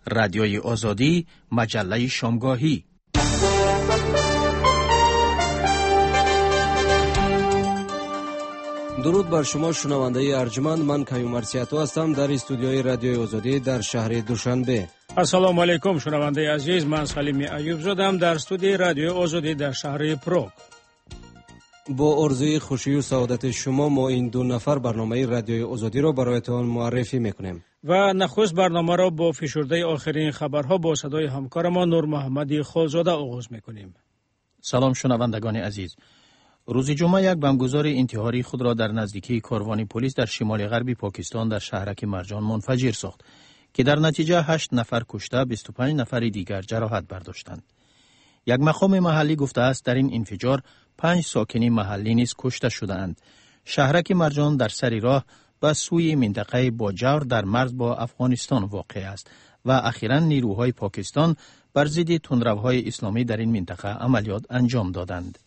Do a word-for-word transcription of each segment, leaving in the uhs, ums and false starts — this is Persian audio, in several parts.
رادیوی آزادی، مجله شامگاهی. درود بر شما شنونده ارجمند، من کیومرث سیاتو هستم در استودیوی رادیوی آزادی در شهر دوشنبه. السلام علیکم شنونده عزیز، من سلیم ایوب زادم در استودیوی رادیوی آزادی در شهر پروگ. با آرزوی خوشی و سعادت شما ما این دو نفر برنامه رادیوی آزادی را برایتان معرفی میکنیم و نخست برنامه را با فشرده آخرین خبرها با صدای همکار ما نور محمدی خالزاده آغاز میکنیم. سلام شنوندگان عزیز. روز جمعه یک بمبگذار انتحاری خود را در نزدیکی کاروان پلیس در شمال غربی پاکستان در شهرک مرجان منفجر ساخت که در نتیجه هشت نفر کشته، بیست و پنج نفر دیگر جراحت برداشتند. یک مقام محلی گفته است در این انفجار پنج ساکنین محلی نیز کشته شدند. شهرک مرجان در سری راه به سوی منطقه باجور در مرز با افغانستان واقع است و اخیراً نیروهای پاکستان بر ضد تندروهای اسلامی در این منطقه عملیات انجام دادند.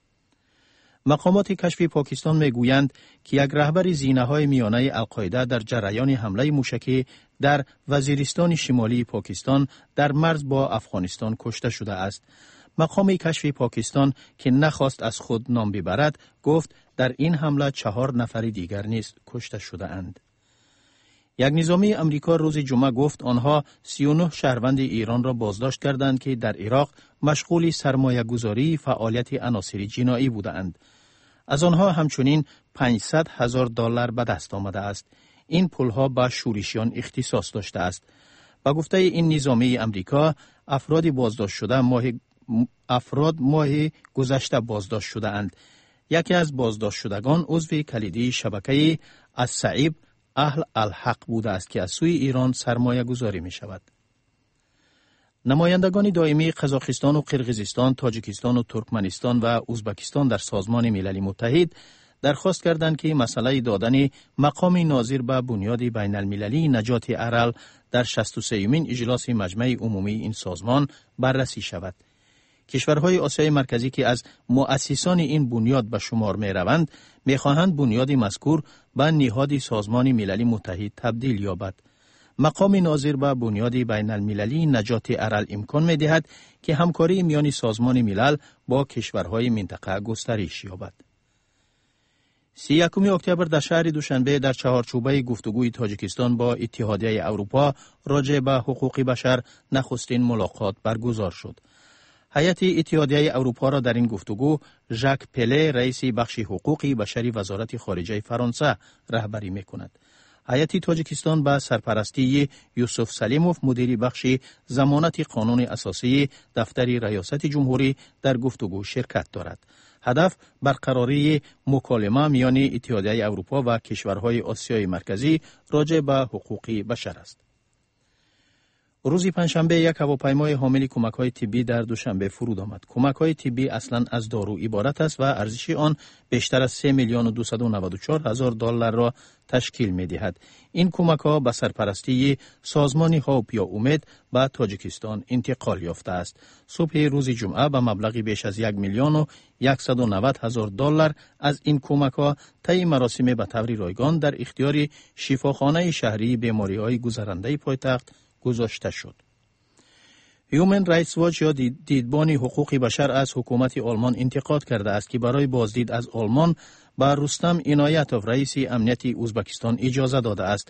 مقامات کشفی پاکستان میگویند که یک رهبر زینه‌های میانه القاعده در جریان حمله موشکی در وزیرستان شمالی پاکستان در مرز با افغانستان کشته شده است. مقام کشفی پاکستان که نخواست از خود نام ببرد گفت در این حمله چهار نفر دیگر نیز کشته شده اند. یک نظامی امریکا روز جمعه گفت آنها سی و نه شهروند ایران را بازداشت کردند که در عراق مشغول سرمایه گذاری فعالیت عناصر جنایی بودند. از آنها همچنین پانصد هزار دلار به دست آمده است. این پولها به شورشیان اختصاص داشته است. با گفته این نظامی امریکا، افراد بازداشت شده ماه افراد ماه گذشته بازداشت شده اند. یکی از بازداشت شدگان عضو کلیدی شبکه الصعیب اهل الحق بوده است که از سوی ایران سرمایه گذاری می شود. نمایندگان دائمی قزاقستان و قرقیزستان، تاجیکستان و ترکمنستان و ازبکستان در سازمان ملل متحد درخواست کردند که مسئله دادن مقام ناظر به بنیاد بین المللی نجات ارل در شصت و سومین اجلاس مجمع عمومی این سازمان بررسی شود. کشورهای آسیای مرکزی که از مؤسسان این بنیاد به شمار می روند، می خواهند بنیاد مذکور به نهاد سازمان ملل متحد تبدیل یابد. مقام ناظر به بنیاد بین المللی نجات ارل امکان می دهد که همکاری میان سازمان ملل با کشورهای منطقه گسترش یابد. سی و یکم اکتبر در شهر دوشنبه در چهارچوبه گفتگوی تاجیکستان با اتحادیه اروپا راجع به حقوق بشر نخستین ملاقات برگزار شد. هیئت اتحادیه اروپا را در این گفتگو ژاک پله رئیس بخش حقوق بشری وزارت خارجه فرانسه رهبری می‌کند. هیئت تاجیکستان به سرپرستی یوسف سلیموف مدیر بخش ضمانت قانون اساسی دفتر ریاست جمهوری در گفتگو شرکت دارد. هدف برقراری مکالمه میان اتحادیه اروپا و کشورهای آسیای مرکزی راجع به حقوق بشر است. روز پنجشنبه یک هواپیمای حامل کمک‌های طبی در دوشنبه فرود آمد. کمک‌های طبی اصلاً از دارو عبارت است و ارزش آن بیشتر از سه میلیون و دویست و نود و چهار هزار دلار را تشکیل می‌دهد. این کمک‌ها به سرپرستی سازمان هاپ یا امید به تاجیکستان انتقال یافته است. صبح روز جمعه به مبلغ بیش از یک میلیون و صد و نود هزار دلار از این کمک‌ها طی مراسم به طور رایگان در اختیار شفاخانه شهری بیماری‌های گذرنده پایتخت گذاشته شد. هیومن رایتس واچ یا دیدبان حقوق بشر از حکومت آلمان انتقاد کرده است که برای بازدید از آلمان به رستم عنایتوف رئیس امنیت ازبکستان اجازه داده است.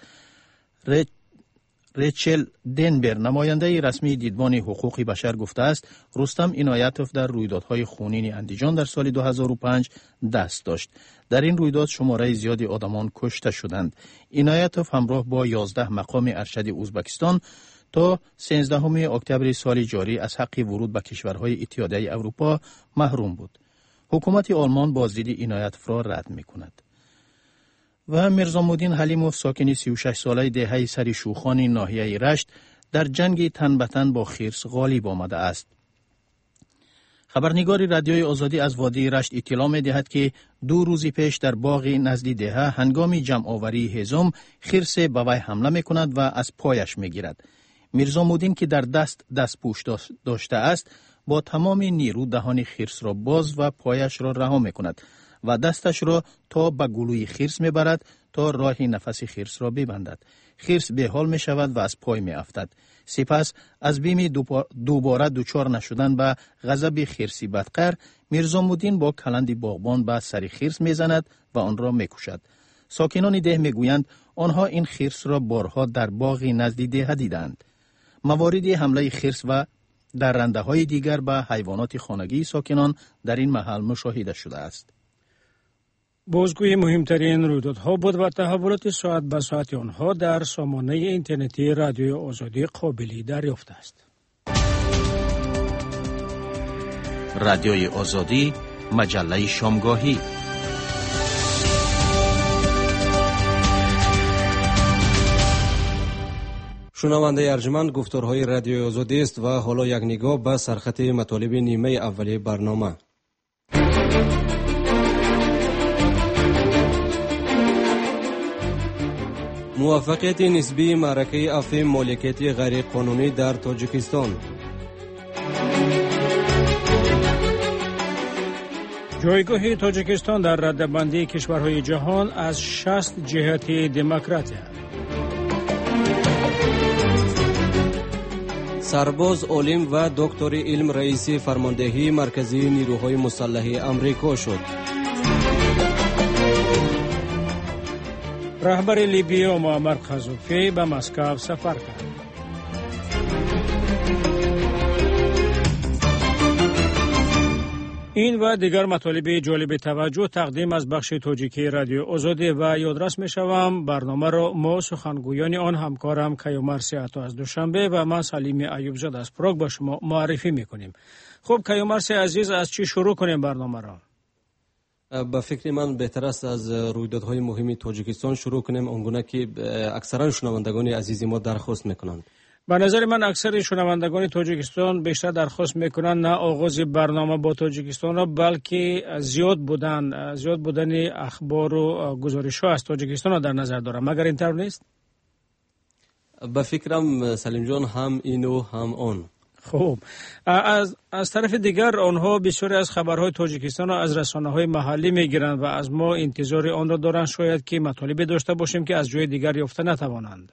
ریچل دنبر نماینده رسمی دیدبان حقوق بشر گفته است رستم عنایتوف در رویدادهای خونین اندیجان در سال دو هزار و پنج دست داشت. در این رویداد شماره زیادی آدمان کشته شدند. عنایتوف همراه با یازده مقام ارشد ازبکستان تا سیزدهم اکتبر سال جاری از حق ورود به کشورهای اتحادیه اروپا محروم بود. حکومت آلمان بازدید عنایتوف را رد می‌کند. و میرزامودین حلیموف ساکن سی و شش ساله دهه سری شوخان ناحیه رشت در جنگ تن به تن با خرس غالب آمده است. خبرنگار رادیوی آزادی از وادی رشت اطلاع می دهد که دو روز پیش در باغ نزدی دهه هنگام جمع آوری هیزم خرس به وی حمله می کند و از پایش می گیرد. میرزامودین که در دست دستپوش داشته است با تمام نیرو دهان خرس را باز و پایش را رها می کند و دستش را تا به گلوی خرس می برد تا راه نفس خرس را ببندد. خرس به حال می شود و از پای می افتد. سپس از بیم دوباره دوچار نشدن به غضب خرسی بدقر، میرزامودین با کلند باغبان به سر خرس می زند و آن را می کشد. ساکنان ده می گویند آنها این خرس را بارها در باغی نزدیک ده دیدند. موارد حمله خرس و درنده های دیگر به حیوانات خانگی ساکنان در این محل مشاهده شده است. بازگوی مهمترین رویدادها بود و تحولات ساعت به ساعت آنها در سامانه اینترنتی رادیوی آزادی قابل دریافت است. رادیوی آزادی، مجله شامگاهی. شنونده ارجمند، گفتارهای رادیوی آزادی است و حالا یک نگاه به سرخط مطالب نیمه اولی برنامه. موفقیت نسبی معرکه عفو مالکیت غیر قانونی در تاجیکستان. جایگاه تاجیکستان در رده‌بندی کشورهای جهان از شصت جهت دموکراسی. سرباز عالم و دکتر علم رئیس فرماندهی مرکزی نیروهای مسلح امریکا شد. رهبر لیبیا معمر قذافی به مسکو سفر کرد. این و دیگر مطالب جالب توجه تقدیم از بخش تاجیکی رادیو آزادی و یادرس می شوم. برنامه را ما سخنگویان آن همکارم کیومرث عطا از دوشنبه و من سلیم ایوب زاده از پراگ با شما معرفی می کنیم. خب کیومرث عزیز، از چی شروع کنیم برنامه را؟ به فکر من بهتر است از رویدادهای مهم تاجیکستان شروع کنیم، آنگونه که اکثرا شنوندگان عزیز ما درخواست میکنند. به نظر من اکثر شنوندگان تاجیکستان بیشتر درخواست میکنند نه آغاز برنامه با تاجیکستان را، بلکه زیاد بودن زیاد بودن اخبار و گزارش ها از تاجیکستان را در نظر دارم. مگر اینطور نیست؟ به فکرم سلیم جان هم اینو هم آن. خوب، از از طرف دیگر آنها بسیاری از خبرهای تاجیکستان را از رسانه‌های محلی میگیرند و از ما انتظار آن را دارند شاید که مطالبی داشته باشیم که از جای دیگر یافته نتوانند.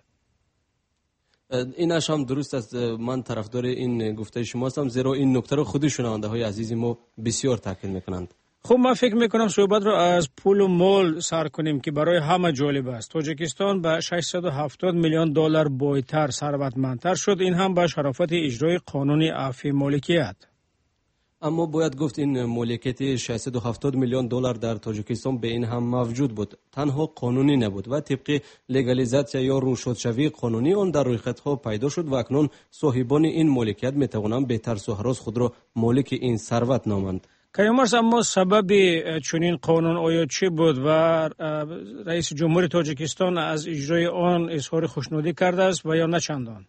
اینش هم درست است. من طرفدار این گفته شما هستم، زیرا این نکته را خود شنونده های عزیز ما بسیار تاکید میکنند. خب من فکر میکنم صحبت را از پول و مال سر کنیم که برای همه جالب است. تاجیکستان به ششصد و هفتاد میلیون دلار بایتر ثروتمندتر شد، این هم به شرافت اجرای قانون عفو مالکیت. اما باید گفت این مالکیت ششصد و هفتاد میلیون دلار در تاجیکستان به این هم موجود بود، تنها قانونی نبود و طبق لگالیزاسیا یا روشدشوی قانونی آن در رویخطها پیدا شد و اکنون صاحبان این مالکیت می توانند به ترس و هراس خود را مالک این ثروت نامند. کیومرث، اما سبب چنین قانون آیا چی بود و رئیس جمهور تاجیکستان از اجرای آن اظهار خوشنودی کرده است و یا نه چندان؟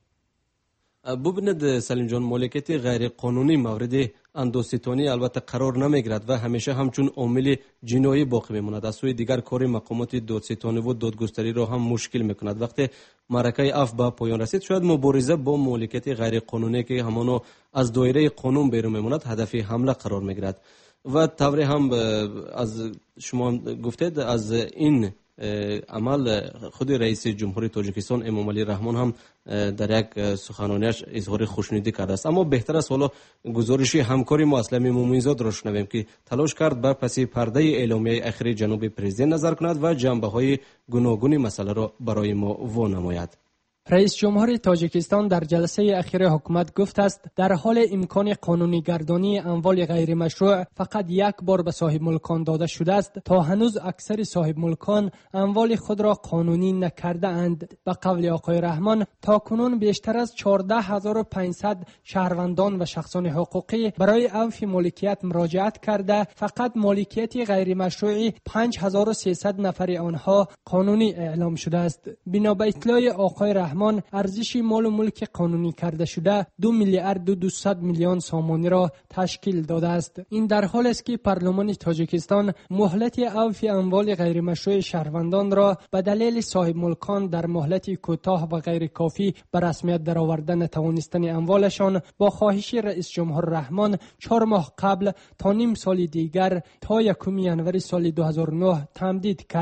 ببینید سلیم جان، مالکیت غیر قانونی مورد اندوستانی البته قرار نمیگیرد و همیشه همچون عامل جنایی باقی میماند. از سوی دیگر کار مقامات دادستانی و دادگستری را هم مشکل میکند. وقتی معرکه عفو به پایان رسید، شاید مبارزه با مالکیت غیر قانونی که همانو از دایره قانون بیرون میماند هدف حمله قرار میگیرد. و طوری هم از شما گفتید از این عمل خود رئیس جمهور تاجیکستان امامعلی رحمان هم در یک سخنرانیش اظهار خوشنودی کرده است. اما بهتر است حالا گزارش همکاری ما اسلم مومنزاد را شنویم که تلاش کرد بر پس پرده اعلامیه اخیر جناب پرزیدنت نظر کند و جنبه‌های گوناگون مسئله را برای ما وانماید. رئیس جمهور تاجیکستان در جلسه اخیر حکومت گفت است در حال امکان قانونی گردانی اموال غیر مشروع فقط یک بار به صاحب ملکان داده شده است، تا هنوز اکثر صاحب ملکان اموال خود را قانونی نکرده اند. به قول آقای رحمان تا کنون بیشتر از چهارده هزار و پانصد شهروندان و شخصان حقوقی برای عفو مالکیت مراجعت کرده، فقط مالکیت غیر مشروع پنج هزار و سیصد نفر آنها قانونی اعلام شده است. بنا به اطلاع آقای رحمان ارزش مال و ملک قانونی کرده شده دو میلیارد و دویست میلیون سامانی را تشکیل داده است. این در حال است که پارلمان تاجیکستان مهلت عفو اموال غیر مشروع شهروندان را به دلیل صاحب ملکان در مهلت کوتاه و غیر کافی به رسمیت درآوردن توانستن اموالشان با خواهش رئیس جمهور رحمان چهار ماه قبل تا نیم سال دیگر تا یکم ژانویه سال دو هزار و نه تمدید کرد.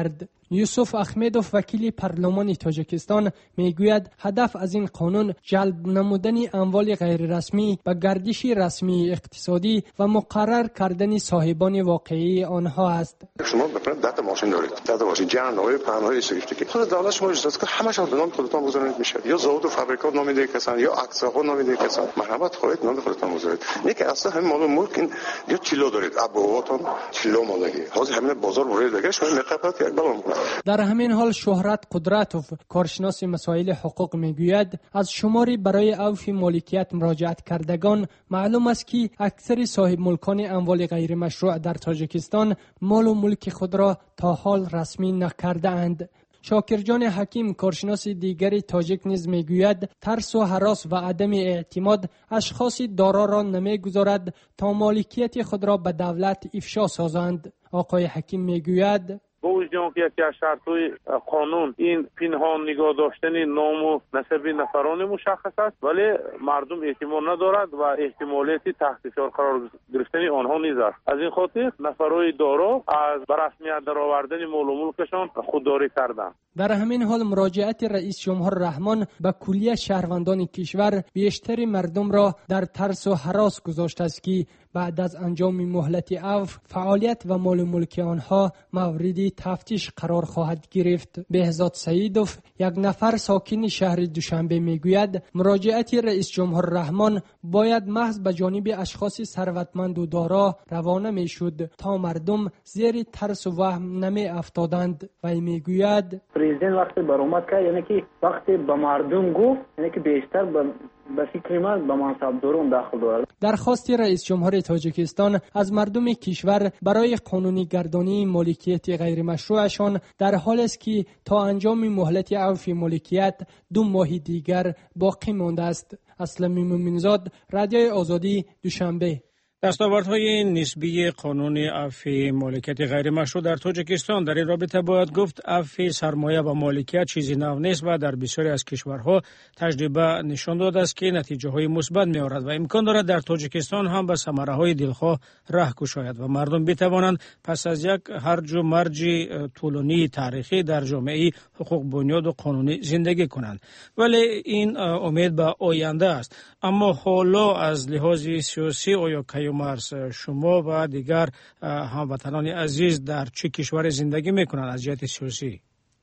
یوسف احمدوف وکیل پارلمان تاجیکستان میگوید هدف از این قانون جلب نمودن اموال غیر رسمی به گردش رسمی اقتصادی و مقرر کردن صاحبان واقعی آنها است. شما ببینید ده تا ماشین دارید، ده تا ماشین جن‌های پهن‌های سیفتی که خود دولت شما اجازه که همش به نام خودتان بگذارید میشه، یا زاود و فابریکات نام میده کسان، یا اقساط نام میده کسان. مرحمت خواهید نام خودتان بگذارید. نیک اصلا همین مال ملک این یا چیلو دارید، ابواتون چیلو مالگی. حاضر همین بازار برای دیگه شما نقابت یک بلان کنید. در همین حال شهرت قدرتوف کارشناس مسائل حقوق میگوید از شماری برای عفو مالکیت مراجعت کردگان معلوم است که اکثر صاحب ملکان اموال غیر مشروع در تاجیکستان مال و ملک خود را تا حال رسمی نکرده اند. شاکرجان حکیم کارشناس دیگری تاجیک نیز میگوید ترس و هراس و عدم اعتماد اشخاص دارا را نمیگذارد تا مالکیت خود را به دولت افشا سازند. آقای حکیم میگوید با وجود که یکی از شرط‌های قانون این پنهان نگاه داشتن نام و نسب نفران مشخص است، ولی مردم احتمال ندارد و احتمالیت تحت فشار قرار گرفتن آنها نیز است. از این خاطر نفرهای دارا از به رسمیت درآوردن مال و ملکشان خودداری کردند. در همین حال مراجعت رئیس جمهور رحمان به کلیه شهروندان کشور بیشتر مردم را در ترس و هراس گذاشته است که بعد از انجام مهلت عفو فعالیت و مال و ملک آنها مورد تفتیش قرار خواهد گرفت. بهزاد سعیدوف یک نفر ساکن شهر دوشنبه میگوید مراجعت رئیس جمهور رحمان باید محض به جانب اشخاص ثروتمند و دارا روانه میشد تا مردم زیر ترس و وهم نمی افتادند. و میگوید پرزیدنت وقتی برآمد که یعنی که وقتی به مردم گفت یعنی که بیشتر به به فکر من به منصبداران داخل دارد. درخواست رئیس جمهور تاجیکستان از مردم کشور برای قانونی گردانی مالکیت غیر مشروعشان در حال است که تا انجام مهلت عفو مالکیت دو ماه دیگر باقی مانده است. اسلم مومنزاد، رادیوی آزادی، دوشنبه. دستاوردهای نسبی قانون عفو مالکیت غیر مشروع در تاجیکستان در این رابطه باید گفت عفو سرمایه و مالکیت چیزی نو نیست و در بسیاری از کشورها تجربه نشان داده است که نتیجه های مثبت می آورد و امکان دارد در تاجیکستان هم به ثمره های دلخواه ره گشاید و مردم بتوانند پس از یک هرج و مرج طولانی تاریخی در جامعه حقوق بنیاد و قانونی زندگی کنند. ولی این امید به آینده است. اما حالا از لحاظ سیاسی آیا کیومرس شما و دیگر هموطنان عزیز در چه کشور زندگی میکنند از جهت سیاسی؟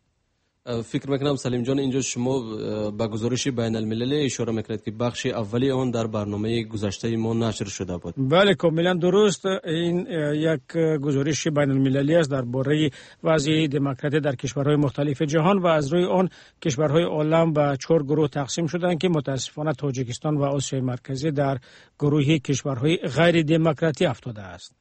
فکر میکنم سلیم جان اینجا شما به گزارش بین المللی اشاره میکنید که بخش اولی آن در برنامه گذشته ما نشر شده بود. بله کاملا درست. این یک گزارش بین المللی است درباره وضع دموکراسی در کشورهای مختلف جهان و از روی آن کشورهای عالم به چهار گروه تقسیم شدند که متاسفانه تاجیکستان و آسیای مرکزی در گروه کشورهای غیر دموکراتی افتاده است.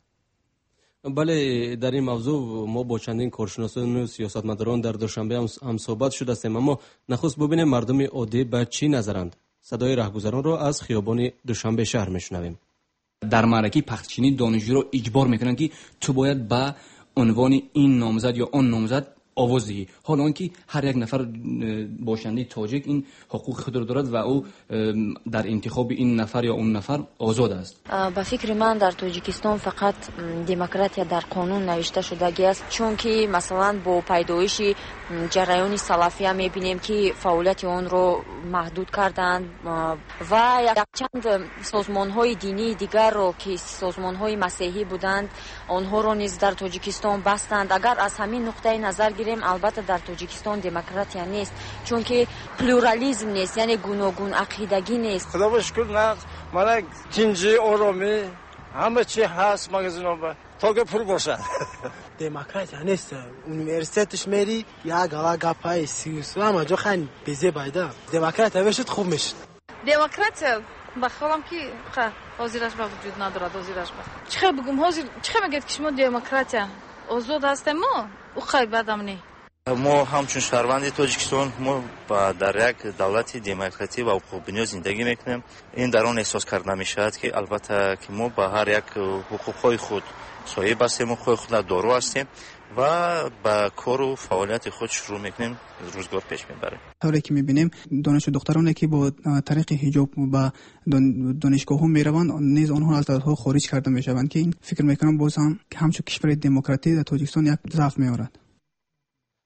بله در این موضوع ما با چندین کارشناسان و سیاستمداران در دوشنبه هم صحبت شده استیم، اما نخست ببینیم مردم عادی به چی نظرند. صدای رهگذران را از خیابان دوشنبه شهر میشنویم. در معرکه پختچینی دانشجو را اجبار میکنن که تو باید به عنوان این نامزد یا آن نامزد آواز دهی، حالا آنکه هر یک نفر باشنده تاجیک این حقوق خود را دارد و او در انتخاب این نفر یا اون نفر آزاد است. به فکر من در تاجیکستان فقط دموکراسی در قانون نوشته شدگی است، چون که مثلا با پیدایش جریان سلفیه میبینیم که فعالیت آن رو محدود کردند و یک چند سازمان‌های دینی دیگر رو که سازمان‌های مسیحی بودند آنها رو نیز در تاجیکستان بستند. اگر از همین نقطه نظر گیریم البته در تاجیکستان دموکراسی نیست، چون که پلورالیسم نیست، یعنی گوناگون عقیدگی نیست. خدا با شکر نه من جنجی آرامی همه چی هست مگزینا با تا که پر باشه. دموکراسی نیست. اونیورسیتش میری یک گلا گپای سیاسی همه جا خن بیزه بایده. دموکراسی بشد خوب میشد. دموکراسی بخوام که حاضرش به وجود ندارد. حاضرش به چه بگم حاضر چه میگید که شما دموکراسی آزاد هستیم ما او خیلی بدم نی. ما همچون شهروند تاجیکستان ما در یک دولت دموکراتی و حقوق بنیاد زندگی میکنیم. این در آن احساس کرده نمیشود که البته که ما با هر یک حقوقهای خود صاحب هستیم و خود خود دارو هستیم و با کار و فعالیت خود شروع میکنیم روزگار پیش میبریم. طوری که میبینیم دانش دخترانی که با طریق حجاب با دانشگاه ها میروند نیز آنها از دولت ها خارج کرده میشوند که این فکر میکنم باز هم که همچون کشور دموکراتی در تاجیکستان یک ضعف میآورد.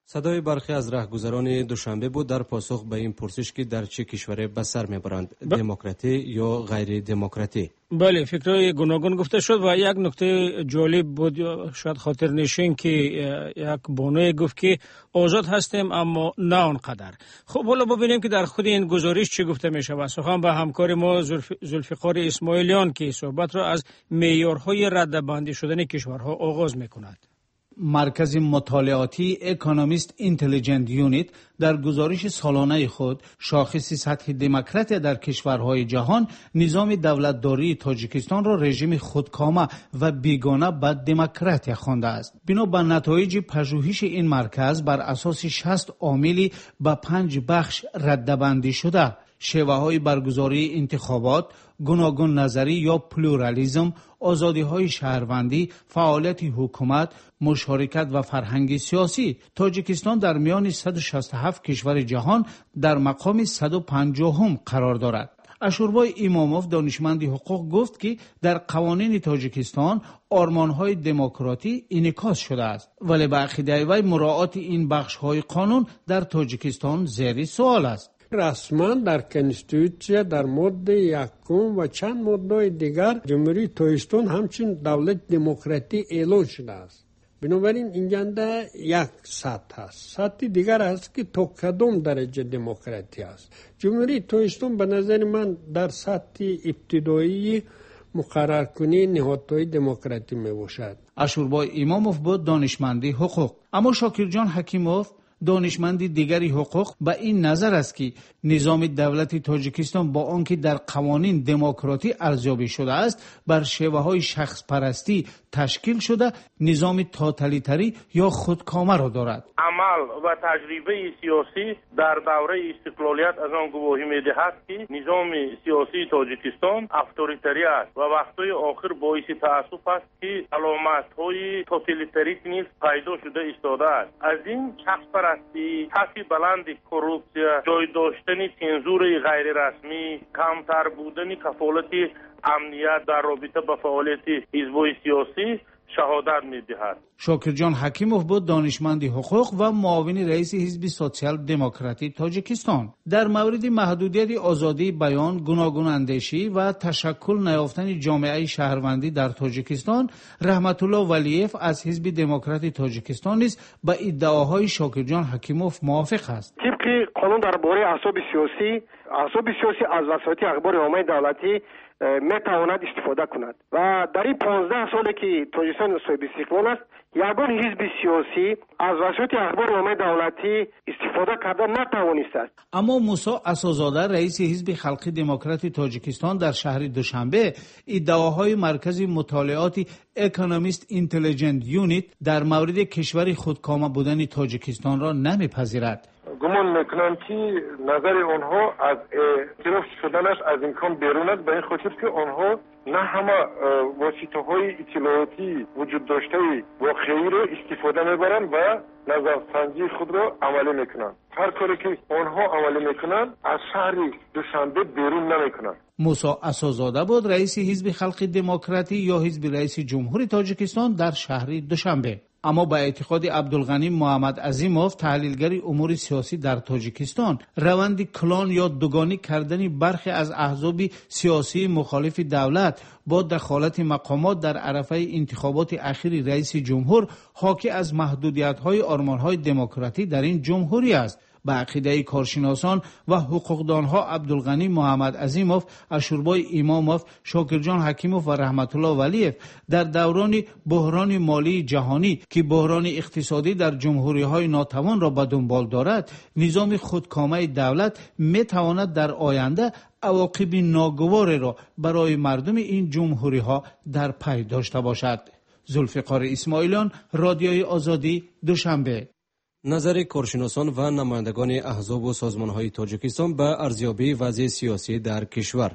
صدای برخی از رهگذران دوشنبه بود در پاسخ به این پرسش که در چه کشوری به سر میبرند، ب... دموکراتی یا غیر دموکراتی. بله، فکرهای گوناگون گفته شد و یک نکته جالب بود، شاید خاطر نشین که یک بانوی گفت که آزاد هستیم اما نه آنقدر. خب حالا ببینیم که در خود این گزارش چه گفته می شود. سخن به همکار ما ذوالفقار اسماعیلیان که صحبت را از معیارهای رده‌بندی شدن کشورها آغاز می کند. مرکز مطالعاتی اکونومیست اینتلیجنت یونیت در گزارش سالانه خود شاخص سطح دموکراسی در کشورهای جهان نظام دولتداری تاجیکستان را رژیم خودکامه و بیگانه به دموکراسی خوانده است. بنا به نتایج پژوهش این مرکز بر اساس شصت عاملی به پنج بخش رده‌بندی شده: شیوه‌های برگزاری انتخابات، گوناگون نظری یا پلورالیسم، آزادی‌های شهروندی، فعالیت حکومت، مشارکت و فرهنگ سیاسی. تاجیکستان در میان صد و شصت و هفت کشور جهان در مقام صد و پنجاهم قرار دارد. اشوربای اماموف دانشمند حقوق گفت که در قوانین تاجیکستان آرمان‌های دموکراتی انعکاس شده است، ولی به عقیده وی مراعات این بخش‌های قانون در تاجیکستان زیر سوال است. رسما در کنستیتوسیا در ماده یکم و چند ماده دیگر جمهوری تاجیکستان همچون دولت دموکراتی اعلان شده است. بنابراین اینجا یک سطح است. سطح دیگر است که تا کدام درجه دموکراتی است. جمهوری تاجیکستان به نظر من در سطح ابتدایی مقرر کنی نهادهای دموکراتی می باشد. اشوربای اماموف بود دانشمندی حقوق. اما شاکرجان حکیموف دانشمند دیگری حقوق به این نظر است که نظام دولت تاجیکستان با آنکه در قوانین دموکراتی ارزیابی شده است بر شیوه‌های شخص پرستی تشکیل شده، نظام توتالیتری یا خودکامه را دارد. عمل و تجربه سیاسی در دوره استقلالیت از آن گواهی می‌دهد که نظام سیاسی تاجیکستان اتوریتری است و وقت‌های آخر باعث تأسف است که علامت‌های توتالیتاریسم نیز پیدا شده ایستاده است. از این شخص پرستی، حفی بلند کروپسیا، جای داشتن سنزور غیر رسمی، کمتر بودن کفالت امنیت در رابطه با فعالیت حزب‌های سیاسی شهادت می‌دهد. شاکرجان حکیموف بود دانشمند حقوق و معاون رئیس حزب سوسیال دموکراتی تاجیکستان. در مورد محدودیت آزادی بیان، گوناگون اندیشی و تشکل نیافتن جامعه شهروندی در تاجیکستان، رحمت الله ولیف از حزب دموکراتی تاجیکستان نیز با ادعاهای شاکرجان حکیموف موافق است. طبق قانون درباره احزاب سیاسی، احزاب سیاسی از وسایط اخبار عامه دولتی میتواند استفاده کند و در این پانزده سالی که تاجیکستان صاحب استقلال است یگان حزب سیاسی از وسایط اخبار عامه دولتی استفاده کرده نتوانسته است. اما موسی اساس‌زاده رئیس حزب خلقی دموکراتی تاجیکستان در شهر دوشنبه ادعاهای مرکز مطالعاتی اکونومیست اینتلیجنت یونیت در مورد کشور خودکامه بودن تاجیکستان را نمیپذیرد. گمان میکنم که نظر آنها از اعتراف شدنش از امکان بیرون است، به این خاطر که آنها نه همه واسطه های اطلاعاتی وجود داشته واقعی را استفاده میبرند و نظرسنجی خود را عملی میکنند. هر کاری که آنها عملی میکنند از شهر دوشنبه بیرون نمیکنند. موسی اساس‌زاده بود رئیس حزب خلقی دموکراتی یا حزب رئیس جمهوری تاجیکستان در شهر دوشنبه. اما با اعتقاد عبدالغنی محمد عظیموف تحلیلگر امور سیاسی در تاجیکستان، روند کلان یا دوگانی کردن برخی از احزاب سیاسی مخالف دولت با دخالت مقامات در عرصه انتخابات اخیر رئیس جمهور حاکی از محدودیت‌های آرمان‌های دموکراتی در این جمهوری است. به عقیده کارشناسان و حقوقدانها عبدالغنی محمد عظیموف، اشوربای اماموف، شاکرجان حکیموف و رحمت الله ولیف در دوران بحران مالی جهانی که بحران اقتصادی در جمهوری‌های ناتوان را به دنبال دارد، نظام خودکامه دولت می‌تواند در آینده عواقب ناگوار را برای مردم این جمهوری‌ها در پی داشته باشد. ذوالفقار اسماعیلیان، رادیوی آزادی، دوشنبه. نظر کارشناسان و نمایندگان احزاب و سازمان‌های تاجیکستان به ارزیابی وضع سیاسی در کشور.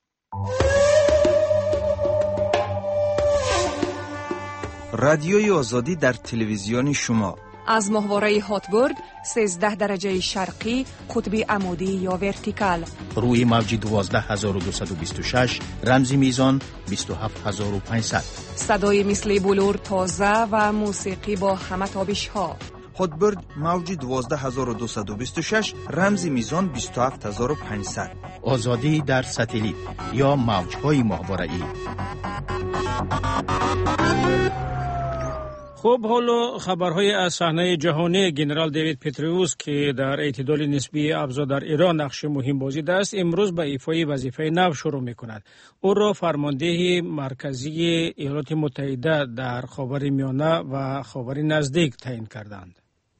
رادیوی آزادی در تلویزیون شما از ماهواره هاتبورد سیزده درجه شرقی قطب عمودی یا ورتیکال، روی موج دوازده هزار و دویست و بیست و شش، رمزی میزان بیست و هفت هزار و پانصد. صدای مثل بلور تازه و موسیقی با همه تابش ها. هاتبرد موج دوازده هزار و دویست و بیست و شش، رمز میزان بیست و هفت هزار و پانصد. آزادی در ساتلیت یا موج‌های ماهواره‌ای. خب حالا خبرهای از صحنه جهانی. گنرال دیوید پتریوس که در اعتدال نسبی ابزار در ایران نقش مهم بازی است، امروز به ایفای وظیفه نو شروع می‌کند. او را فرمانده مرکزی ایالات متحده در خاورمیانه و خاور نزدیک تعیین کردند.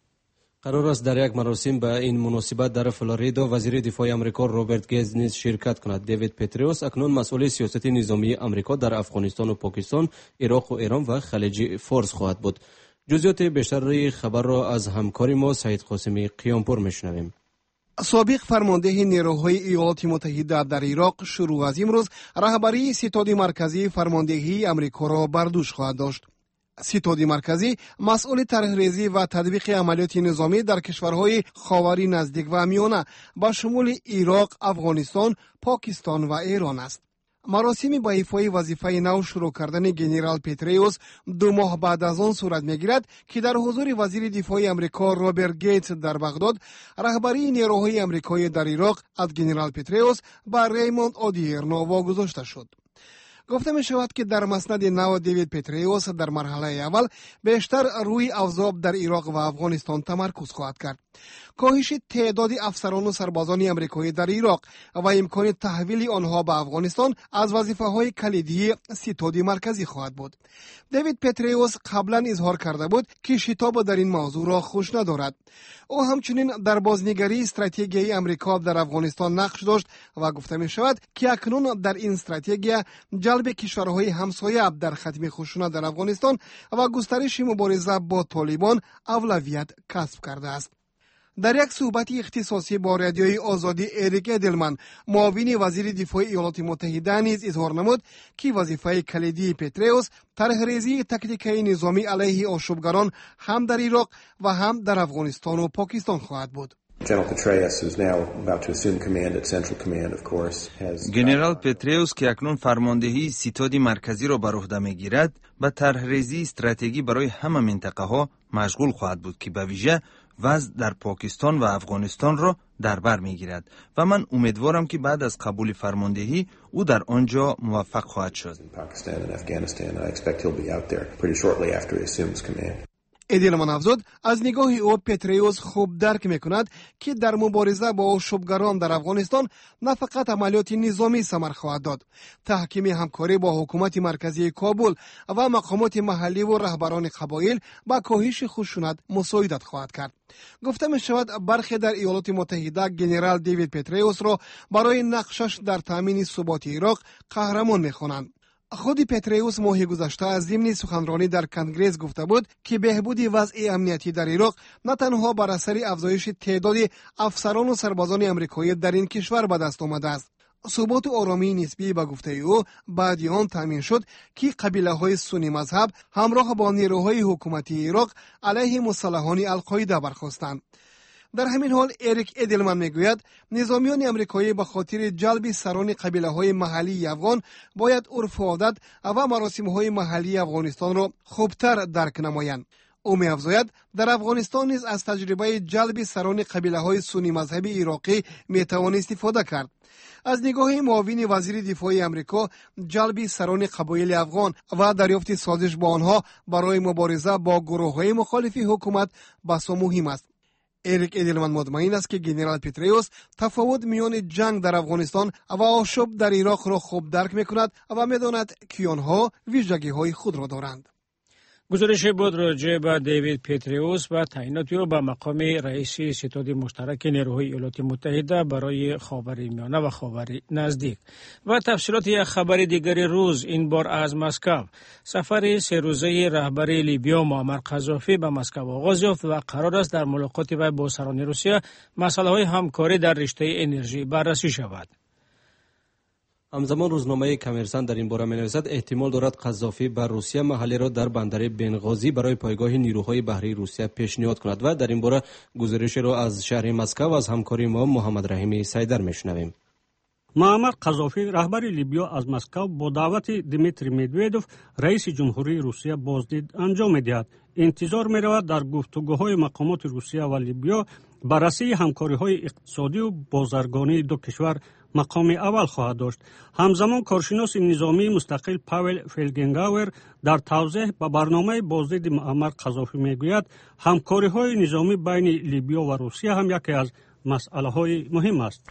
قرار است در یک مراسم به این مناسبت در فلوریدا وزیر دفاع آمریکا روبرت گیتس نیز شرکت کند. دیوید پتریوس اکنون مسئول سیاست نظامی آمریکا در افغانستان و پاکستان، عراق و ایران و خلیج فارس خواهد بود. جزئیات بیشتر خبر را از همکار ما سعید قاسمی قیامپور میشنویم. سابق فرمانده نیروهای ایالات متحده در عراق شروع از امروز رهبری ستاد مرکزی فرماندهی آمریکا را بر دوش خواهد داشت. ستاد مرکزی مسئول طرحریزی و تطبیق عملیات نظامی در کشورهای خاوری نزدیک و میانه با شمول عراق، افغانستان، پاکستان و ایران است. مراسم با ایفای وظیفه نو شروع کردن گنرال پتریوس دو ماه بعد از آن صورت میگیرد که در حضور وزیر دفاع آمریکا روبرت گیتس در بغداد رهبری نیروهای آمریکایی در عراق از گنرال پتریوس با ریموند اودیرنو واگذاشته شد. گفته می شود که در مسند نو دیوید پتریوس در مرحله اول بیشتر روی افزاب در عراق و افغانستان تمرکز خواهد کرد. کاهش تعداد افسران و سربازان آمریکایی در عراق و امکان تحویل آنها به افغانستان از وظیفه‌های کلیدی ستاد مرکزی خواهد بود. دیوید پتریوس قبلا اظهار کرده بود که شتاب در این موضوع را خوش ندارد. او همچنین در بازنگری استراتژی آمریکا در افغانستان نقش داشت و گفته می شود که اکنون در این استراتژی جلب کشورهای همسایه در ختم خشونت در افغانستان و گسترش مبارزه با طالبان اولویت کسب کرده است. در یک صحبت اختصاصی با رادیوی آزادی، اریک ادلمن معاون وزیر دفاع ایالات متحده نیز اظهار نمود که وظیفه کلیدی پتریوس طرحریزی تاکتیکی نظامی علیه آشوبگران هم در عراق و هم در افغانستان و پاکستان خواهد بود. گنرال پتریوس که اکنون فرماندهی ستاد مرکزی را بر عهده میگیرد، به طرحریزی استراتژی برای همه منطقه ها مشغول خواهد بود که به ویژه وضع در پاکستان و افغانستان را در بر میگیرد و من امیدوارم که بعد از قبول فرماندهی او در آنجا موفق خواهد شد. ادلمان افزود از نگاه او پتریوس خوب درک میکند که در مبارزه با آشوبگران در افغانستان نه فقط عملیات نظامی ثمر خواهد داد، تحکیم همکاری با حکومت مرکزی کابل و مقامات محلی و رهبران قبایل با کاهش خشونت مساعدت خواهد کرد. گفته می شود برخی در ایالات متحده گنرال دیوید پتریوس را برای نقشش در تامین ثبات عراق قهرمان میخوانند. خود پتریوس ماه گذشته از ضمن سخنرانی در کنگره گفته بود که بهبود وضع امنیتی در عراق نه تنها بر اثر افزایش تعداد افسران و سربازان آمریکایی در این کشور به دست آمده است. ثبات و آرامی نسبی به گفته او بعد آن تامین شد که قبیله‌های سنی مذهب همراه با نیروهای حکومتی عراق علیه مسلحان القاعده برخاستند. در همین حال اریک ادلمن میگوید نظامیان آمریکایی به خاطر جلب سران قبیله‌های محلی افغان باید عرف و عادت و مراسم‌های محلی افغانستان را خوبتر درک نمایند. او می‌افزاید در افغانستان نیز از تجربه جلب سران قبیله‌های سنی مذهبی عراقی می‌توان استفاده کرد. از نگاه معاون وزیر دفاع آمریکا، جلب سران قبایل افغان و دریافت سازش با آنها برای مبارزه با گروه‌های مخالف حکومت بسیار مهم است. اریک ادلمن مطمئن است که گنرال پتریوس تفاوت میان جنگ در افغانستان و آشوب در عراق را خوب درک می‌کند و می‌داند که آنها ویژگی‌های خود را دارند. گزارش بود راجع به دیوید پتریوس و تعیینات او به مقام رئیس ستاد مشترک نیروهای ایالات متحده برای خاورمیانه و خاور نزدیک. و تفصیلات یک خبر دیگر روز، این بار از مسکو. سفر سه روزه رهبر لیبیا معمر قذافی به مسکو آغاز یافت و قرار است در ملاقات وی با سران روسیه مسائل همکاری در رشته انرژی بررسی شود. همزمان روزنامه کمرسن در این باره می‌نویسد احتمال دارد قذافی بر روسیه محلی را در بندر بنغازی برای پایگاه نیروهای بحری روسیه پیشنهاد کند و در این باره گزارش را از شهر مسکو از همکاری ما محمد رحیمی سیدر میشنویم. معمر قذافی رهبر لیبیا از مسکو با دعوت دیمیتری مدودوف رئیس جمهوری روسیه بازدید انجام می‌دهد. انتظار می‌رود در گفتگوهای مقامات روسیه و لیبیا بررسی همکاری‌های اقتصادی و بازرگانی دو کشور مقام اول خواهد داشت. همزمان کارشناس نظامی مستقل پاول فلگنگاور در توضیح به برنامه بازدید معمر قذافی میگوید همکاری‌های نظامی بین لیبیا و روسیه هم یکی از مسئله‌های مهم است.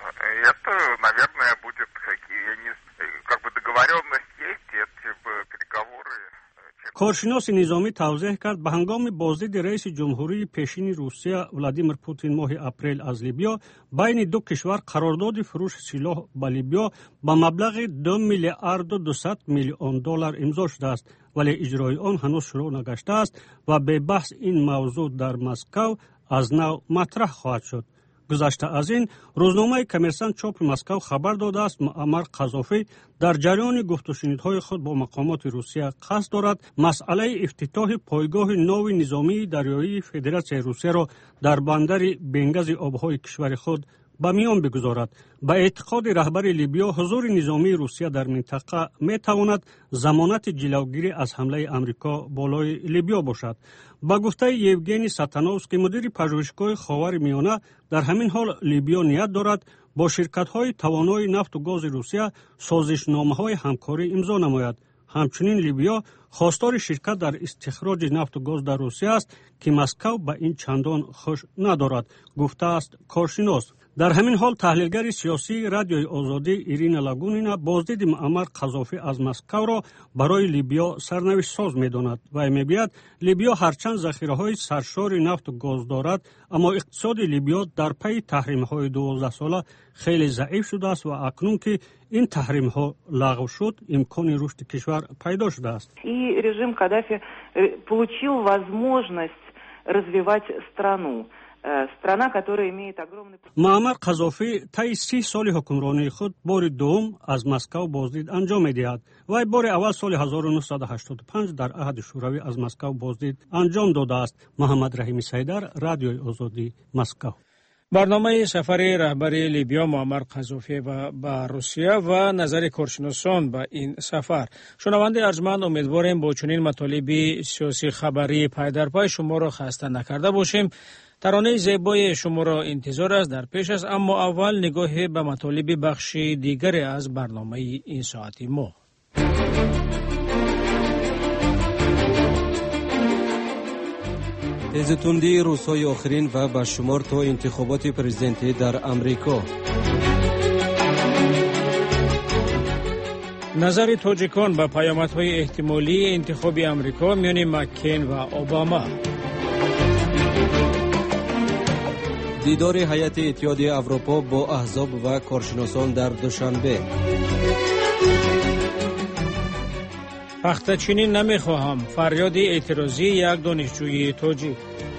کارشناس نظامی توضیح کرد به هنگام بازدید رئیس جمهوری پیشین روسیه ولادیمیر پوتین ماه اپریل از لیبیا بین دو کشور قرارداد فروش سلاح به لیبیا با مبلغ دو میلیارد و دویست میلیون دلار امضا شده است، ولی اجرای آن هنوز شروع نگشته است و به بحث این موضوع در مسکو از نو مطرح خواهد شد. گذشته از این روزنامه کمرسان چاپ مسکو خبر داده است معمر قذافی در جریان گفت و شنیدهای خود با مقامات روسیه قصد دارد مسئله افتتاح پایگاه ناو نظامی دریایی فدراسیون روسیه را در بندر بنگاز آبهای کشور خود به میان بگذارد. با اعتقاد رهبر لیبیا حضور نظامی روسیه در منطقه می تواند ضمانت جلوگیری از حمله امریکا بالای لیبیا باشد. با گفته یوگنی ساتانوفسکی مدیر پژوهشگاه خاور میانه در همین حال لیبیا نیت دارد با شرکت‌های توانای نفت و گاز روسیه سازشنامه‌های همکاری امضا نماید. همچنین لیبیا خواستار شرکت در استخراج نفت و گاز در روسیه است که مسکو به این چندان خوش ندارد، گفته است کارشناس. در همین حال تحلیلگر سیاسی رادیوی آزادی ایرینا لاگونینا بازدید معمر قذافی از مسکو را برای لیبیا سرنوشت ساز می‌داند و می‌گوید لیبیا هرچند ذخیره‌های سرشار نفت و گاز دارد، اما اقتصاد لیبیا در پی تحریم‌های دوازده ساله خیلی ضعیف شده است و اکنون که این تحریم‌ها لغو شد امکان رشد کشور پیدا شده است. И режим Каддафи получил возможность развивать страну. معمر قذافی طی سی سال حکمرانی خود بار دوم از مسکو بازدید انجام می‌دهد. وی بار اول سال هزار و نهصد و هشتاد و پنج در عهد شوروی از مسکو بازدید انجام داده است. محمد رحیمی سیدر، رادیوی آزادی، مسکو. برنامه سفر رهبر لیبیا معمر قذافی و با روسیه و نظر کارشناسان به این سفر. شنونده ارجمند، امیدواریم با چنین مطالب سیاسی خبری پای در پای شما را خسته نکرده باشیم. ترانه زیبای شما را انتظار است در پیش است، اما اول نگاه به مطالب بخش دیگر از برنامه این ساعتی ما. تیزتوندی روزهای آخرین و به شمار تا انتخابات پرزیدنتی در امریکا. نظر تاجیکان به پیامدهای احتمالی انتخاب امریکا میان مکین و اوباما. دیدار هیئت اتحادیه اروپا با احزاب و کارشناسان در دوشنبه. پخته‌چینی نمیخواهم، فریاد اعتراضی یک دانشجوی تاجیک.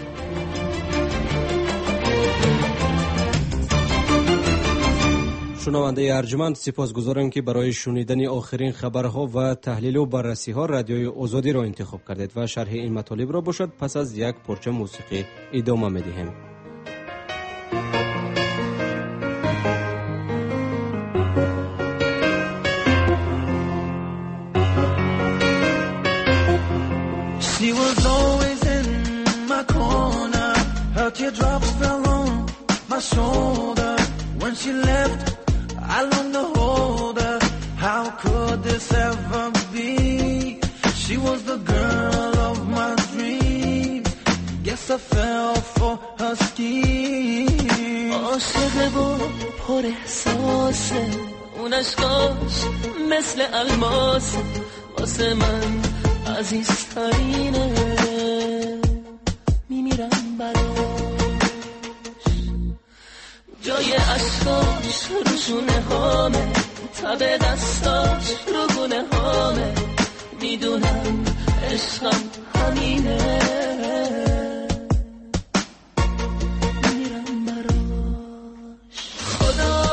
شنونده ارجمند، سپاسگزارم که برای شنیدن آخرین خبرها و تحلیل و بررسی ها رادیوی آزادی را انتخاب کردید و شرح این مطالب را باشد پس از یک پارچه موسیقی ادامه می‌دهیم. She was always in my corner. Her teardrops fell on my shoulder. When she left, I longed to hold her. How could this ever be? She was the girl of my dreams. Guess I fell for her scheme. عاشق و پر احساسه، اون عشقاش مثل الماسه، واسه من عزیزترینه، میمیرم براش. جای عشقاش رو شونه هامه، تب دستاش رو گونه هامه، میدونم عشقم همینه، میمیرم براش. خدا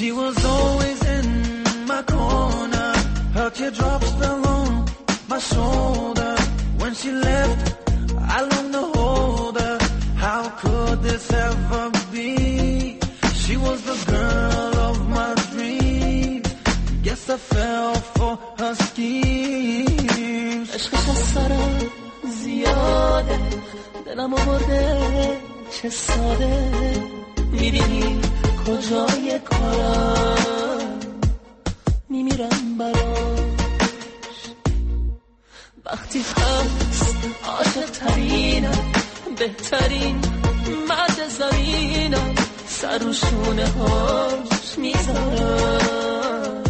She was always in my corner. Her teardrops fell on my shoulder. When she left, I longed to hold her. How could this ever be? She was the girl of my dreams. Guess I fell for her schemes. عشقش از سرم زیاده، دلم آورده چه ساده. میبینی کجای کارم، میمیرم براش. وقتی هست عاشق ترینم، بهترین مرد زمینم. سر و شونه هاش میذارم،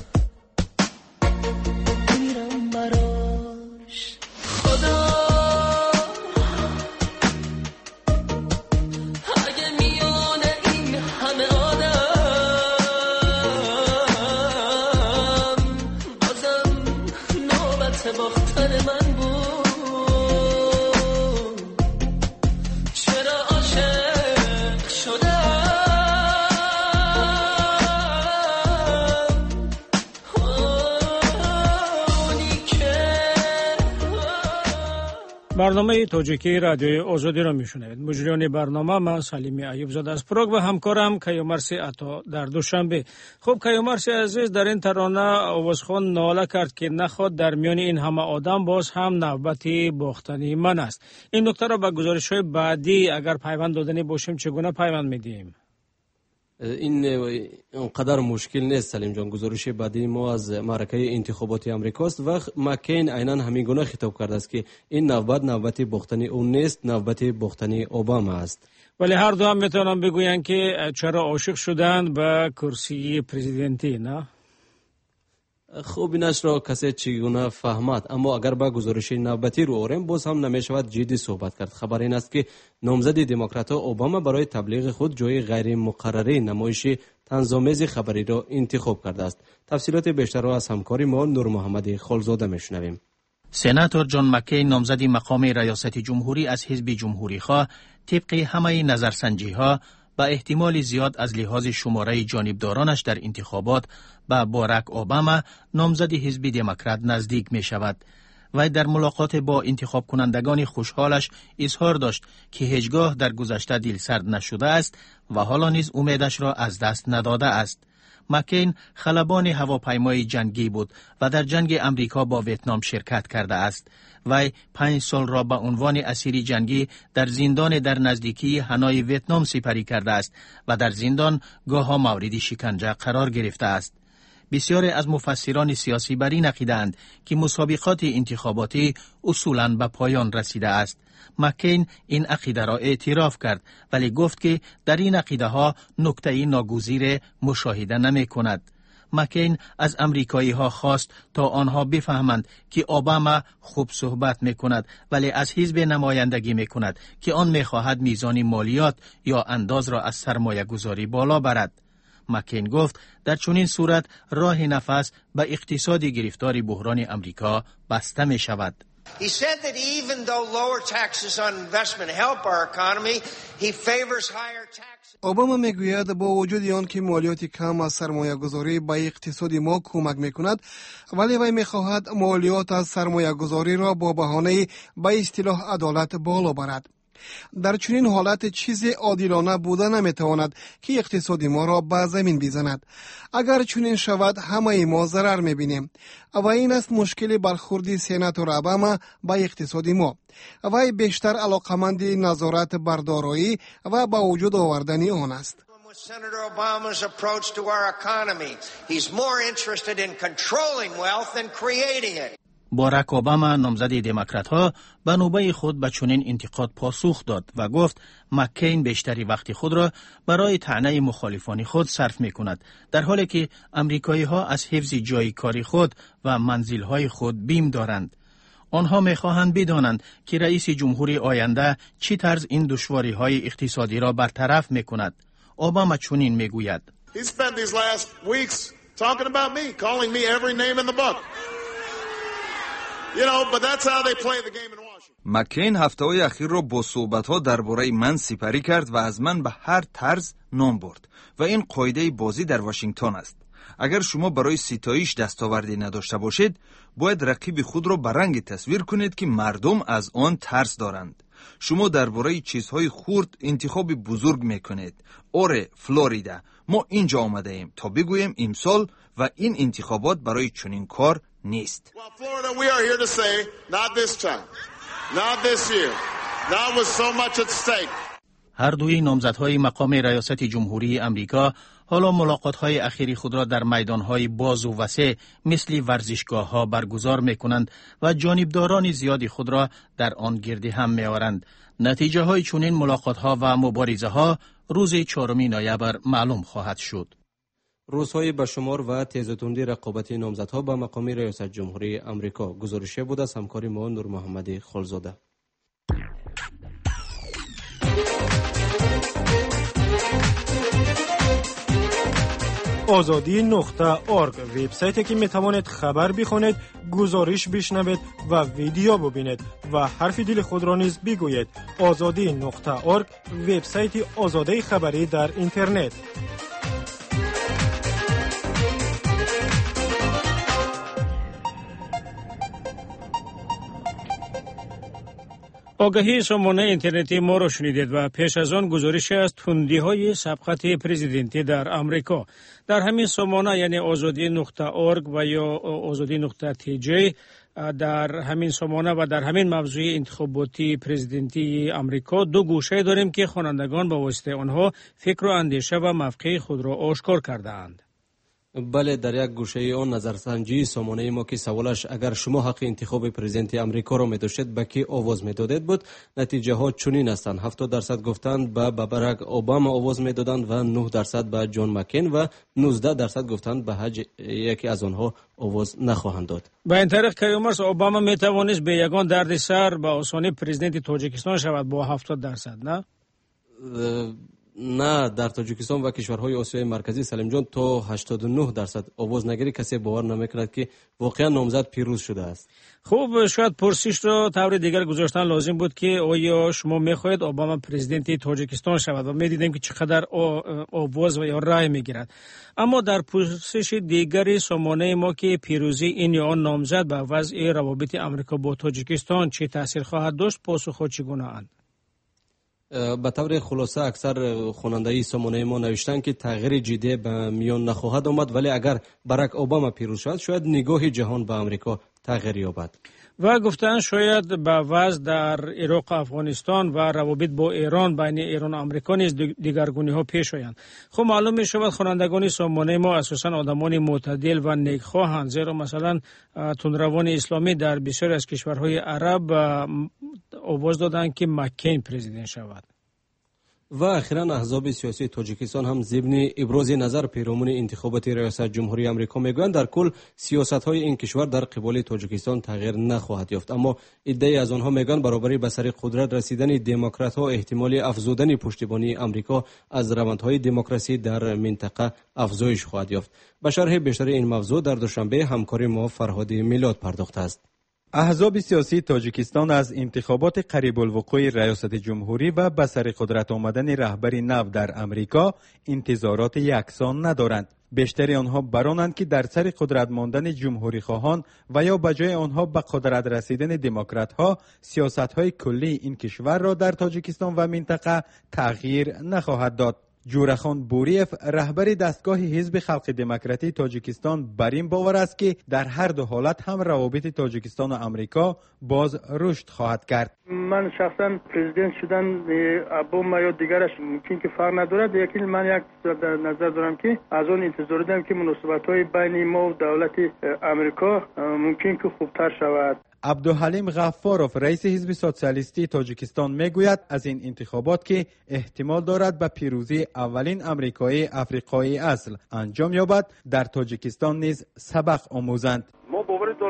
میرم براش. خدا اگه میونه این همه آدم، بازم نوبت باختن من بود. چرا عاشق شدم؟ برنامه تاجیکی رادیوی آزادی را میشنوید. مجریان برنامه من سلیمی ایوب زاده از پروگ و همکارم کیومرثی عطا در دوشنبه. خب کیومرثی عزیز، در این ترانه آوازخوان ناله کرد که نخواد در میان این همه آدم باز هم نوبتی باختنی من است. این نکته را به گزارش‌های بعدی اگر پیوند دادنی باشیم چگونه پیوند میدیم؟ این اونقدر مشکل نیست سلیم جان. گزارش بعدی ما از معرکه انتخابات امریکاست و مکین عیناً همین گونه خطاب کرده است که این نوبت نوبت باختنی اون نیست، نوبت باختنی اوباما است. ولی هر دو هم میتونن بگوین که چرا عاشق شدن به کرسی پرزیدنتی، نه؟ خوب اینش را کسی چگونه فهمد، اما اگر با گزارش نوبتی رو آوریم باز هم نمیشود جدی صحبت کرد. خبر این است که نامزد دموکرات اوباما برای تبلیغ خود جای غیر مقرره نمایش طنزآمیز خبری را انتخاب کرده است. تفصیلات بیشتر را از همکاری ما نور محمد خالزاده میشنویم. سناتور جان مکی نامزد مقام ریاست جمهوری از حزب جمهوری خواه طبق همه نظرسنجی ها با احتمال زیاد از لحاظ شماره جانبدارانش در انتخابات با باراک اوباما نامزد حزب دموکرات نزدیک می شود. و در ملاقات با انتخاب کنندگان خوشحالش اظهار داشت که هیچگاه در گذشته دل سرد نشده است و حالا نیز امیدش را از دست نداده است. مکین خلبان هواپیمای جنگی بود و در جنگ امریکا با ویتنام شرکت کرده است. وی پنج سال را به عنوان اسیر جنگی در زندان در نزدیکی هنوی ویتنام سپری کرده است و در زندان گاه‌ها مورد شکنجه قرار گرفته است. بسیاری از مفسران سیاسی بر این عقیده‌اند که مسابقات انتخاباتی اصولاً به پایان رسیده است. مکین این عقیده را اعتراف کرد ولی گفت که در این عقیده ها نکته ناگزیر مشاهده نمی کند. مکین از امریکایی ها خواست تا آنها بفهمند که اوباما خوب صحبت می کند ولی از حزب نمایندگی می کند که آن می خواهد میزان مالیات یا انداز را از سرمایه گذاری بالا برد. مکین گفت در چنین صورت راه نفس به اقتصاد گرفتار بحران امریکا بسته می شود. He said that even though lower taxes on investment help our economy, he favors higher taxes. اوباما میگوید با وجود آن که مالیات کم از سرمایه گذاری به اقتصاد ما کمک میکند ولی وی میخواهد مالیات از سرمایه گذاری را با بهانه به اصطلاح عدالت بالا برد. در چنین حالت چیزی عادلانه بوده نمیتواند که اقتصاد ما را به زمین بزند. اگر چنین شود همه ما ضرر میبینیم و این است مشکل برخورد سناتور اوباما با اقتصاد ما. وی بیشتر علاقمند نظارت بردارایی و با وجود آوردن آن است. Senator Obama's approach to our economy. He's more interested in controlling wealth than creating it. باراک اوباما نامزد دموکرات ها به نوبه خود به چنین انتقاد پاسخ داد و گفت مکین بیشتری وقت خود را برای طعنه مخالفان خود صرف می کند در حالی که امریکایی ها از حفظ جای کاری خود و منزل های خود بیم دارند. آنها می خواهند بدانند که رئیس جمهوری آینده چی طرز این دشواری های اقتصادی را برطرف می کند. اوباما چنین می گوید. He spent these last weeks talking about me, calling me every name in the book. You know, but that's how they play the game in Washington. مکین هفته‌های اخیر را با صحبت‌ها درباره من سپری کرد و از من به هر طرز نام برد و این قاعده بازی در واشنگتن است. اگر شما برای ستایش دستاوردی نداشته باشید، باید رقیب خود را به رنگ تصویر کنید که مردم از آن ترس دارند. شما درباره چیزهای خرد انتخاب بزرگ میکنید. آره فلوریدا، ما اینجا آمده ایم تا بگوییم امسال و این انتخابات برای چنین کار نیست. هر دوی نامزدهای مقام ریاست جمهوری امریکا حالا ملاقات‌های اخیری خود را در میدان‌های باز و وسیع مثل ورزشگاه‌ها برگزار می‌کنند و جانبداران زیادی خود را در آن گرد هم می‌آورند. نتیجه‌های چنین ملاقات‌ها و مبارزه‌ها روز چهارم نوامبر معلوم خواهد شد. روزهای به شمار و تیزتندی رقابت نامزدها به مقام ریاست جمهوری امریکا. گزارش بود از همکار ما نور محمد خالزاده. آزادی نقطه ارگ وبسایتی که میتوانید خبر بخونید، گزارش بشنوید و ویدیو ببینید و حرف دل خود را نیز بگویید. آزادی نقطه ارگ وبسایت آزادی خبری در اینترنت. آگهی سامانه اینترنتی ما را شنیدید و پیش از آن گزارشی از تندی های سبقت پرزیدنتی در امریکا. در همین سامانه یعنی آزادی نقطه ارگ و یا آزادی نقطه تی جی در همین سامانه و در همین موضوع انتخاباتی پرزیدنتی امریکا دو گوشه داریم که خوانندگان با واسطه آنها فکر و اندیشه و موقع خود را آشکار کرده‌اند. بله، در یک گوشه آن نظرسنجی سامانه ما که سوالش اگر شما حق انتخاب پرزیدنت امریکا را می‌داشتید به کی آواز می‌دادید بود، نتیجه ها چنین هستند. هفتاد درصد گفتند به باراک اوباما آواز می‌دادند و نه درصد به جان مکین و نوزده درصد گفتند به هیچ یکی از آنها آواز نخواهند داد. به این طریق کیومرس اوباما می‌توانست به یگان دردسر به آسانی پرزیدنت تاجیکستان شود با هفتاد درصد، نه؟ نه، در تاجیکستان و کشورهای آسیای مرکزی سلیم جان تا هشتاد و نه درصد آواز نگیری کسی باور نمیکند که واقعا نامزد پیروز شده است. خوب، شاید پرسش را طور دیگر گذاشتن لازم بود که آیا شما میخواهید اوباما پرزیدنت تاجیکستان شود و میدیدیم که چقدر آواز و یا رای میگیرد. اما در پرسش دیگری سامانه ما که پیروزی این یا آن نامزد به وضع روابط امریکا با تاجیکستان چه تاثیر خواهد داشت، پاسخ چگونه اند؟ به طور خلاصه اکثر خواننده سامانه ما نوشتن که تغییر جدی به میان نخواهد آمد، ولی اگر باراک اوباما پیروز شد شاید نگاه جهان به امریکا تغییر یابد. و گفتن شاید به وضع در عراق، افغانستان و روابط با ایران بین ایران و امریکا نیز دیگرگونی ها پیش آیند. خب معلوم می شود خوانندگان سامانه ما اساساً آدمان معتدل و نیکخواهند، زیرا مثلا تندروان اسلامی در بسیاری از کشورهای عرب آواز دادند که مکین پرزیدنت شود. و اخیراً احزاب سیاسی تاجیکستان هم ضمن ابراز نظر پیرامون انتخابات ریاست جمهوری آمریکا میگویند در کل سیاست‌های این کشور در قبال تاجیکستان تغییر نخواهد یافت، اما عده‌ای از آنها میگویند برابری به سر قدرت رسیدن دموکرات‌ها احتمال افزودن پشتیبانی آمریکا از روندهای دموکراسی در منطقه افزایش خواهد یافت. به شرح بیشتر این موضوع در دوشنبه همکار ما فرهاد میلاد پرداخته است. احزاب سیاسی تاجیکستان از انتخابات قریب الوقوع ریاست جمهوری و به سر قدرت آمدن رهبری نو در امریکا انتظارات یکسان ندارند. بیشتر آنها برانند که در سر قدرت ماندن جمهوری خواهان و یا بجای آنها به قدرت رسیدن دموکرات ها سیاست های کلی این کشور را در تاجیکستان و منطقه تغییر نخواهد داد. جورخان بوریف رهبر دستگاه حزب خلق دموکراتی تاجیکستان بر این باور است که در هر دو حالت هم روابط تاجیکستان و امریکا باز رشد خواهد کرد. من شخصا پرزیدنت شدن اوباما یا دیگرش ممکن که فرق ندارد، یکی من یک در نظر دارم که از اون انتظار دارم که مناسبت‌های بین ما و دولت امریکا ممکن که خوبتر شود. عبدالحلیم غفاروف رئیس حزب سوسیالیستی تاجیکستان میگوید از این انتخابات که احتمال دارد به پیروزی اولین امریکایی افریقایی اصل انجام یابد در تاجیکستان نیز سبق آموزند. ما باور داریم که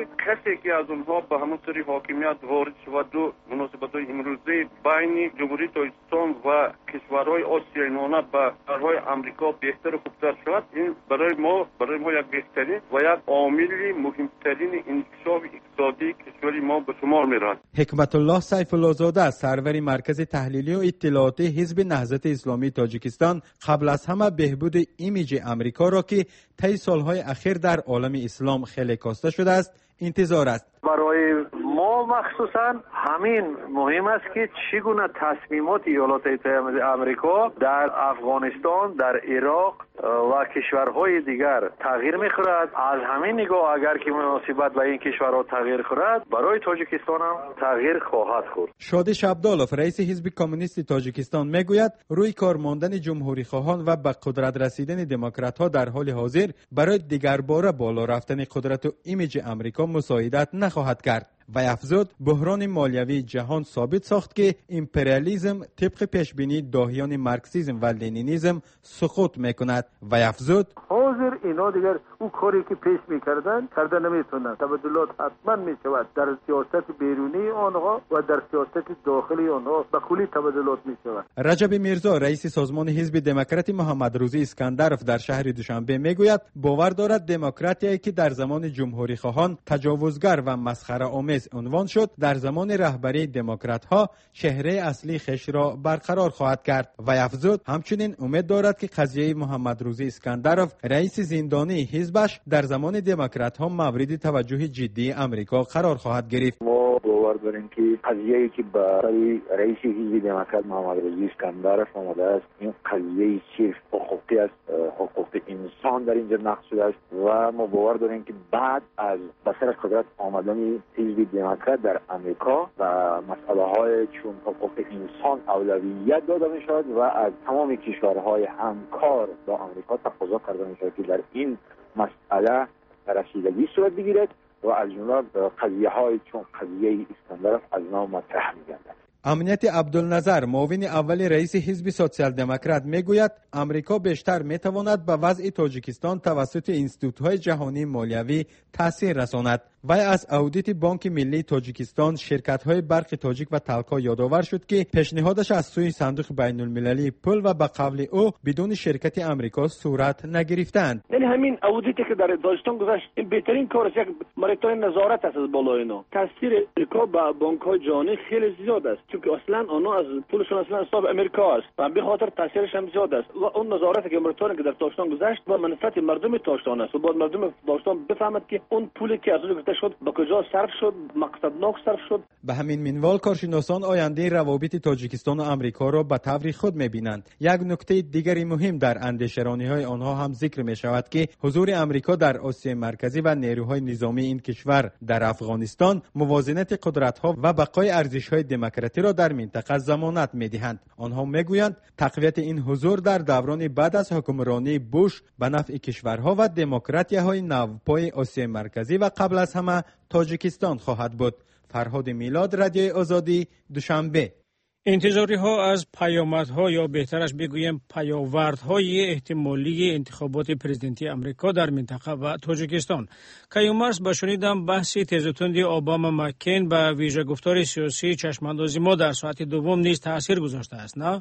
کسی که از اونها به همون سری حاکمیت وارد شود و مناسبت‌های امروزی بین جمهوری تاجیکستان و کشورهای آسیای نامه به کشورهای آمریکا بهتر و خوبتر شود، این برای ما برای ما یک بهترین و یک عامل مهمترین انکشاف اقتصادی کشور ما به شمار می‌رود. حکمت الله سیف الله زاده سرور مرکز تحلیلی و اطلاعاتی حزب نهضت اسلامی تاجیکستان قبل از همه بهبود ایمیج امریکا را که طی سالهای اخیر در عالم اسلام خیلی کاسته شده است انتظار است. برای ما مخصوصا همین مهم است که چگونه تصمیمات ایالات متحده آمریکا در افغانستان، در عراق و کشورهای دیگر تغییر می‌خورد. از همین نگاه اگر که مناسبت به این کشورها تغییر خورد، برای تاجیکستان هم تغییر خواهد خورد. شادی شبدالوف رئیس حزب کمونیست تاجیکستان میگوید روی کار ماندن جمهوری خواهان و به قدرت رسیدن دموکرات ها در حال حاضر برای دیگر باره بالا رفتن قدرت و ایمیج امریکا مساعدت نخواهد کرد. و افزود بحران مالیوی جهان ثابت ساخت که امپریالیسم طبق پیشبینی داهیان مارکسیسم و لنینیسم سقوط میکند. و افزود حاضر اینا دیگر او کاری که پیش میکردن کرده نمیتونن. تبادلات حتما میشود در سیاست بیرونی آنها و در سیاست داخلی آنها به کلی تبادلات میشود. رجب میرزا رئیس سازمان حزب دموکرات محمد روزی اسکندرف در شهر دوشنبه میگوید باور دارد دموکراتی که در زمان جمهوری خواهان تجاوزگر و مسخره آمیز عنوان شد در زمان رهبری دموکرات ها چهره اصلی خیش را برقرار خواهد کرد. و افزود همچنین امید دارد که قضیه محمد روزی اسکندرف رئیس زندانی حزبش در زمان دموکرات ها مورد توجه جدی امریکا قرار خواهد گرفت. ما باور داریم که قضیه‌ای که برای رئیس حزب دموکرات محمد روزی اسکندرف آمده است این قضیه صرف حقوقی است، حقوق انسان در اینجا نقض شده است و ما باور داریم که بعد از بسر قدرت آمدن حزب دموکرات در امریکا و مسئله های چون حقوق انسان اولویت داده می شود و از تمام کشورهای همکار با امریکا تقاضا کرده می شود که در این مسئله رسیدگی صورت بگیرد و از جمله قضیه های چون قضیه اسکندرف از نام مطرح می گردد. امنیت عبدالنظر معاون اول رئیس حزب سوسیال دموکرات میگوید امریکا بیشتر میتواند به وضع تاجیکستان توسط انستیتوت‌های جهانی مالیوی تاثیر رساند. و از اودیت بانک ملی تاجیکستان شرکت‌های برق تاجیک و تلکا یادآور شد که پیشنهادش از سوی صندوق بین المللی پول و به قول او بدون شرکت امریکا صورت نگرفتند. یعنی همین اودیتی که در داستان گذشت این بهترین کار است، یک مرتبه نظارت است از بالای اینا. تاثیر امریکا با بانک‌های جهانی خیلی زیاد است چون اصلا آنها از پولشون اصلا حساب امریکا است و به خاطر تاثیرش هم زیاد است و اون نظارتی که مرتبه که در داستان گذشت با منفعت مردم داستان است و بعد مردم داستان بفهمد که اون پولی که از اون گرفته شد به کجا صرف شد، مقصدناک صرف شد. به همین منوال کارشناسان آینده روابط تاجیکستان و امریکا را به طور خود می‌بینند. یک نکته دیگری مهم در اندیشه‌رانی‌های آنها هم ذکر می‌شود که حضور امریکا در آسیای مرکزی و نیروهای نظامی این کشور در افغانستان موازنت قدرت‌ها و بقای ارزش‌های دموکراسی را در منطقه ضمانت می‌دهند. آنها می‌گویند تقویت این حضور در دوران بعد از حکمرانی بوش به نفع کشورها و دموکراتی‌های نوپای آسیای مرکزی و قبل از همه تاجیکستان خواهد بود. فرهاد میلاد، رادیوی آزادی، دوشنبه. انتظاری ها از پیامدها یا بهترش بگویم پیاوردهای احتمالی انتخابات پرزیدنتی امریکا در منطقه و تاجیکستان. کیومرس با شنیدم بحث تیزتوندی اوباما مکین به ویژه گفتار سیاسی چشماندازی ما در ساعت دوم نیز تاثیر گذاشته است، نه؟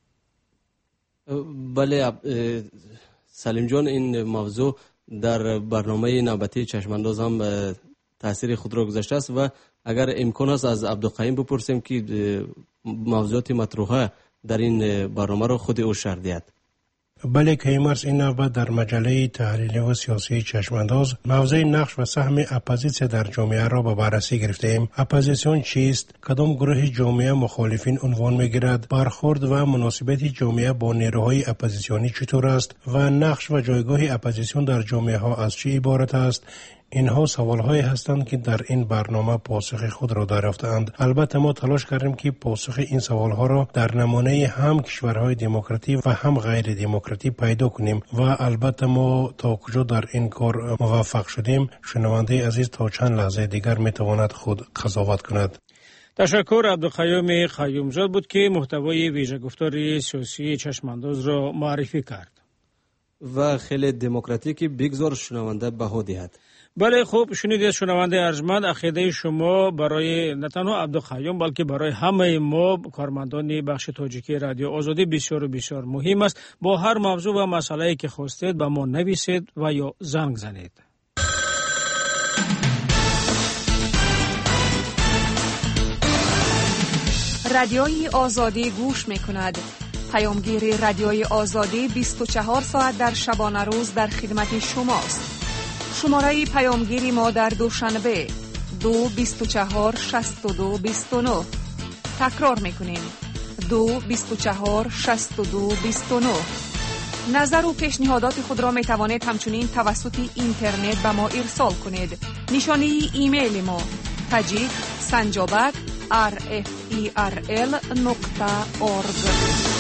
بله سلیم جان، این موضوع در برنامه نوبتی چشمانداز هم تاثیر خود را گذاشته است و اگر امکان است از عبدالقیوم بپرسیم که موضوعات مطروحه در این برنامه را خود او شرح دهد. بله کیومرس، این نوبت در مجله تحلیلی و سیاسی چشمانداز موضوع نقش و سهم اپوزیسیون در جامعه را به بررسی گرفتیم. اپوزیسیون چیست؟ کدام گروه جامعه مخالفین عنوان میگیرد؟ برخورد و مناسبت جامعه با نیروهای اپوزیسیونی چطور است و نقش و جایگاه اپوزیسیون در جامعه ها از چه عبارت است؟ اینها سوال‌هایی هستند که در این برنامه پاسخ خود را دریافتند. البته ما تلاش کردیم که پاسخ این سوال‌ها را در نمونه هم کشورهای دموکراتی و هم غیر دموکراتی پیدا کنیم و البته ما تا کجا در این کار موفق شدیم شنونده عزیز تا چند لحظه دیگر میتواند خود قضاوت کند. تشکر. عبدالقیوم قیومزاد بود که محتوای ویژه گفتار سیاسی چشمانداز را معرفی کرد. و خیلی دموکراتیکی بگذار شنونده بها دهد. بله خوب شنیدید شنونده ارجمند، عقیده شما برای نه تنها عبدالقیوم بلکه برای همه ما کارمندان بخش تاجیکی رادیو آزادی بسیار بسیار مهم است. با هر موضوع و مسئله‌ای که خواستید به ما نویسید و یا زنگ زنید. رادیوی آزادی گوش می‌کند. پیامگیر رادیوی آزادی بیست و چهار ساعت در شبانه روز در خدمت شماست. شماره پیامگیری ما در دوشنبه دو بیست و چهار شصت و دو بیست و نه. تکرار میکنیم دو بیست و چهار شصت و دو بیست و نه. نظر و پیشنهادات خود را می توانید همچنین توسط اینترنت به ما ارسال کنید. نشانی ایمیل ما تاجیک سنجابک آر اف ای آر ال نقطه اورگ.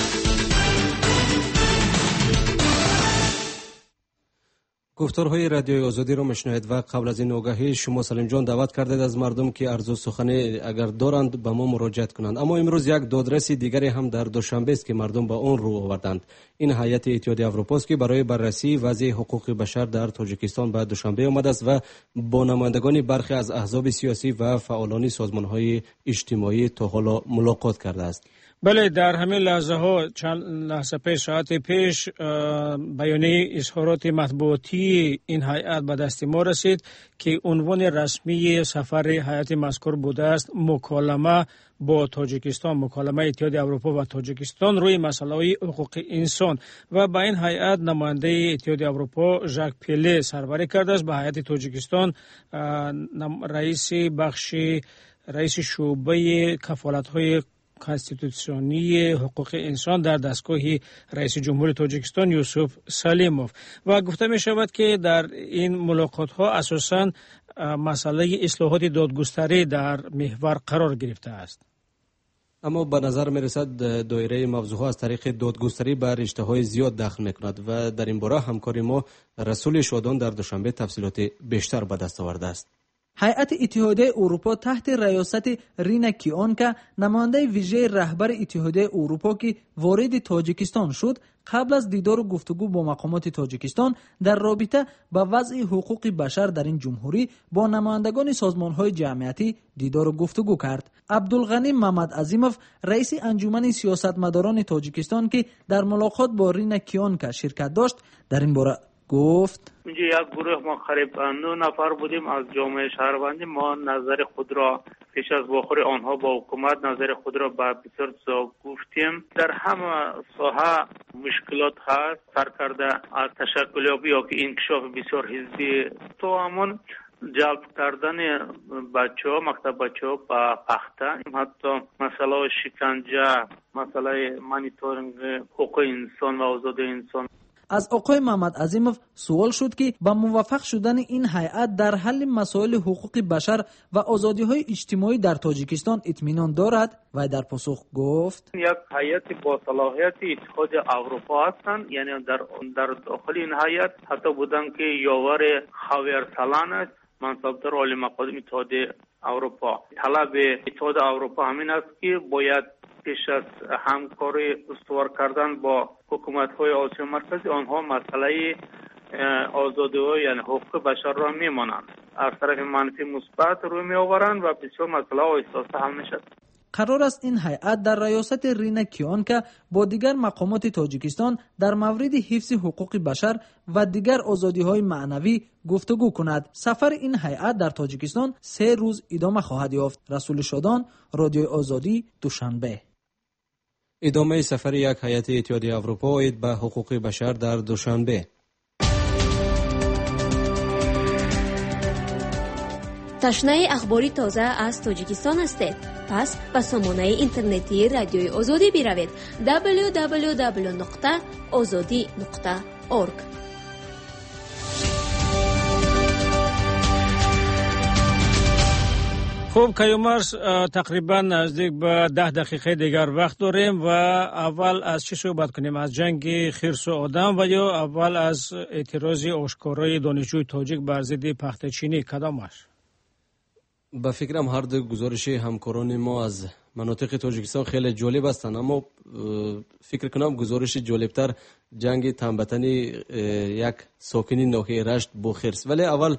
گفتارهای رادیوی آزادی را میشنوید و قبل از این آگاهی شما سلیم جان دعوت کردید از مردم که عرض و سخنی اگر دارند به ما مراجعت کنند. اما امروز یک دادرسی دیگری هم در دوشنبه است که مردم به اون رو آوردند. این هیئت اتحادیه اروپا است که برای بررسی وضع حقوق بشر در تاجیکستان به دوشنبه آمده است و با نمایندگان برخی از احزاب سیاسی و فعالان سازمان‌های اجتماعی تا حالا ملاقات کرده است. بله در همین لحظه ها چند لحظه پیش ساعت پیش بیانیه اظهارات مطبوعاتی این هیئت به دست ما رسید که عنوان رسمی سفر هیئت مذکور بوده است مکالمه با تاجیکستان، مکالمه اتحادیه اروپا و تاجیکستان روی مسائل حقوق انسان. و با این هیئت نماینده اتحادیه اروپا ژاک پله سربری کرده است. به هیئت تاجیکستان رئیس بخش رئیس شعبه کفالت‌های کانستیتوسیونی حقوق انسان در دستگاه رئیس جمهور تاجیکستان یوسف سلیموف و گفته می شود که در این ملاقات ها اساساً مسئله اصلاحات دادگستری در محور قرار گرفته است. اما به نظر می رسد دایره موضوع ها از طریق دادگستری به رشته های زیاد داخل می کند و در این باره همکاری ما رسول شادان در دوشنبه تفصیلات بیشتر به دست آورده است. هیئت اتحادیه اروپا تحت ریاست رینا کیونکا نماینده ویژه رهبر اتحادیه اروپا که وارد تاجیکستان شد قبل از دیدار و گفتگو با مقامات تاجیکستان در رابطه با وضع حقوق بشر در این جمهوری با نمایندگان سازمان‌های جمعیتی دیدار و گفتگو کرد. عبدالغنی محمد عظیموف رئیس انجمن سیاستمداران تاجیکستان که در ملاقات با رینا کیونکا شرکت داشت در این باره گفت اینجا یک گروه ما قریب نه نفر بودیم از جامعه شهروندی. ما نظر خود را پیش از واخور آنها با حکومت نظر خود را به بسیار جا گفتیم. در همه ساحه مشکلات هست سرکرده از تشکلیابی یا که انکشاف بسیار حزبی تو همون جلب کردن بچه ها مکتب بچه ها به پخته، حتی مسئله شکنجه، مسئله مانیتورینگ حقوق انسان و آزادی انسان. از آقای محمد عظیموف سوال شد که با موفق شدن این هیئت در حل مسائل حقوق بشر و آزادی‌های اجتماعی در تاجیکستان اطمینان دارد و در پاسخ گفت یک هیئت با صلاحیت اتحادیه اروپا هستند، یعنی در در داخل این هیئت حتی بودن که یاور خاویر سالان است منصبدار عالی مقام اتحادیه اروپا. طلب اتحادیه اروپا همین است که باید پیش از همکاری استوار کردن با حکومت‌های آسیا مرکزی آنها مسئله آزادی‌ها یعنی حقوق بشر را می‌مانند، از طرف منفی مثبت روی می‌آورند و بسیار مسئله احساسه حل می‌شود. قرار است این هیئت در ریاست رینا کیونکا با دیگر مقامات تاجیکستان در مورد حفظ حقوق بشر و دیگر آزادی‌های معنوی گفتگو کند. سفر این هیئت در تاجیکستان سه روز ادامه خواهد یافت. رسول شادان، رادیو آزادی، دوشنبه. ادامه سفر یک هیئت اتحادیه اروپا به حقوق بشر در دوشنبه. تشنه اخباری تازه از تاجیکستان هستید؟ پس به سامانه اینترنتی رادیوی آزادی بروید دبلیو دبلیو دبلیو نقطه آزادی نقطه اورگ. خوب کیومرس تقریبا نزدیک به ده دقیقه دیگر وقت داریم و اول از چی صحبت کنیم؟ از جنگ خرس و آدم و یا اول از اعتراض آشکارای دانشجوی تاجیک بر ضد پخت چینی؟ کدامش؟ به فکرم هر دو گزارش همکاران ما از مناطق تاجیکستان خیلی جالب هستند، اما فکر کنم گزارش جالبتر جنگ تنبتنی یک ساکنی ناحیه رشت با خرس. ولی اول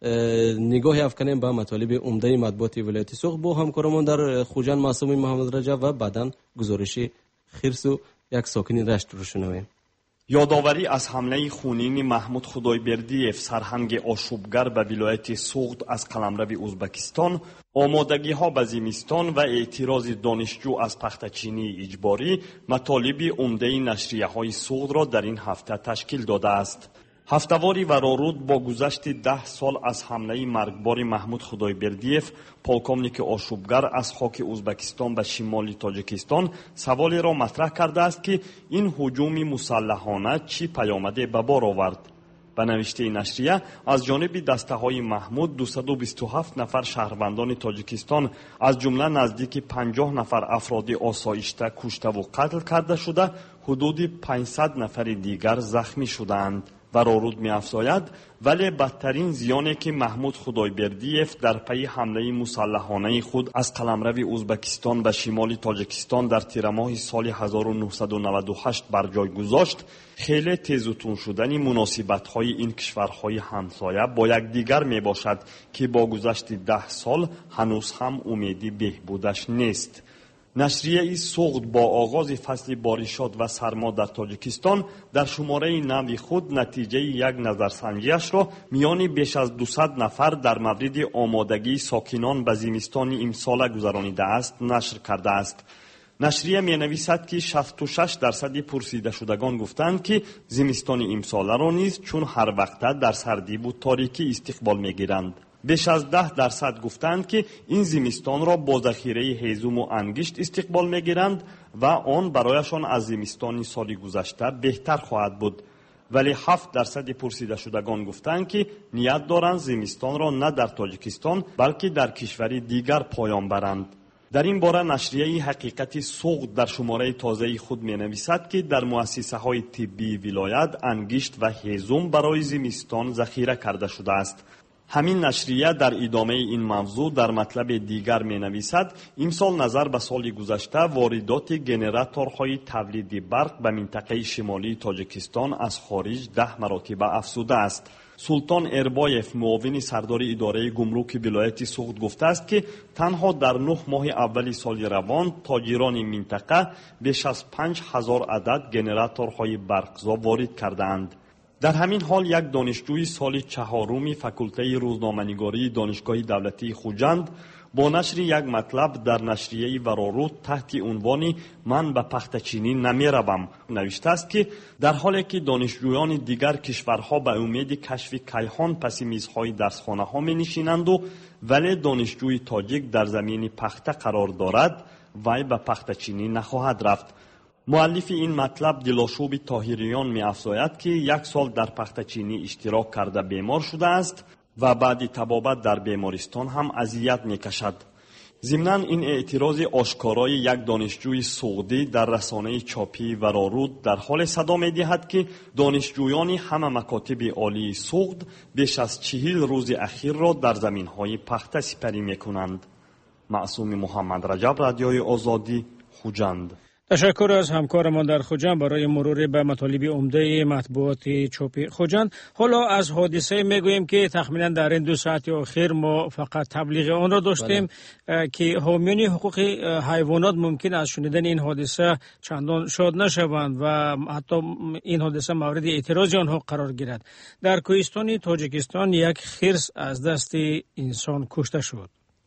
نگاهی افکنیم به مطالب عمده مطبوعات ولایت سوخت با همکارمان در خوجند معصوم محمد رجب و بعداً گزارش خرس و یک ساکنی رشت رو شنویم. یادآوری از حمله خونین محمود خدایبردیев سرهنگ آشوبگر به ولایت سوخت از قلمرو ازبکستان، آمادگی ها به زمستان و اعتراض دانشجو از پختچینی اجباری مطالب عمده نشریه های سوخت را در این هفته تشکیل داده است. هفته‌واری ورارود با گذشت ده سال از حمله مرگبار محمود خدایبردیев پولکومنیک آشوبگر از خاک ازبکستان به شمال تاجیکستان سوالی را مطرح کرده است که این هجوم مسلحانه چی پیامد به بار آورد. به نوشته نشریه از جانب دسته های محمود دویست و بیست و هفت نفر شهروندان تاجیکستان از جمله نزدیک پنجاه نفر افراد آسایشته کشته و قتل کرده شده، حدود پانصد نفر دیگر زخمی شدند. ورارود می افزاید ولی بدترین زیانی که محمود خدایبردیев در پی حمله مسلحانه خود از قلمرو ازبکستان به شمال تاجیکستان در تیر ماه سال هزار و نهصد و نود و هشت بر جای گذاشت، خیلی تیز و تون شدن مناسبت های این کشورهای همسایه با یکدیگر می باشد که با گذشت ده سال هنوز هم امیدی بهبودش نیست. نشریه سوخت با آغاز فصل بارشات و سرما در تاجیکستان در شماره نو خود نتیجه یک نظرسنجیش را میان بیش از دویست نفر در مورد آمادگی ساکنان به زمستان امسال گذرانیده است نشر کرده است. نشریه می نویسد که شصت و شش درصد پرسیده شدگان گفتند که زمستان امسال را نیز چون هر وقت در سردی و تاریکی استقبال می گیرند. بیش از ده درصد گفتند که این زمستان را با ذخیره هیزم و انگشت استقبال می گیرند و آن برایشان از زمستان سال گذشته بهتر خواهد بود. ولی هفت درصد پرسیده شدگان گفتند که نیت دارند زمستان را نه در تاجیکستان بلکه در کشوری دیگر پایان برند. در این باره نشریه حقیقت سوخت در شماره تازه خود می نویسد که در مؤسسه های طبی ولایت انگشت و هیزم برای زمستان ذخیره کرده شده است. همین نشریه در ادامه این موضوع در مطلب دیگر می نویسد امسال نظر به سال گذشته واردات گنراتورهای تولید برق به منطقه شمالی تاجیکستان از خارج ده مراتب افزوده است. سلطان اربایف معاون سردار اداره گمرک ولایت سوخت گفته است که تنها در نه ماه اول سال روان تاجران منطقه بیش از پنج هزار عدد گنراتورهای برقزا وارد کردند. در همین حال یک دانشجوی سال چهارم فاکولته روزنامه‌نگاری دانشگاه دولتی خوجند با نشر یک مطلب در نشریه ورارود تحت عنوان من به پختچینی نمی روم نوشته است که در حالی که دانشجویان دیگر کشورها به امید کشف کیهان پس میزهای درسخانه ها می نشینند و ولی دانشجوی تاجیک در زمین پخته قرار دارد وی به پختچینی نخواهد رفت. مؤلف این مطلب دلاشوب طاهریان می افزاید که یک سال در پختچینی اشتراک کرده بیمار شده است و بعد طبابت در بیمارستان هم اذیت می کشد. ضمناً این اعتراض آشکارای یک دانشجوی سعودی در رسانه چاپی ورارود در حال صدا می دهد که دانشجویان همه مکاتب عالی سوخت بیش از چهل روز اخیر را در زمین های پخته سپری می کنند. معصوم محمد رجب، رادیوی آزادی، خوجند. تشکر از همکارمان در خوجند برای مرور به مطالب عمده مطبوعات چاپی خوجند. حالا از حادثه میگوییم که تخمینا در این دو ساعت اخیر ما فقط تبلیغ آن را داشتیم بله. که حامیان حقوق حیوانات ممکن از شنیدن این حادثه چندان شاد نشوند و حتی این حادثه مورد اعتراض آنها قرار گیرد. در کوهستان تاجیکستان یک خرس از دست انسان کشته شد.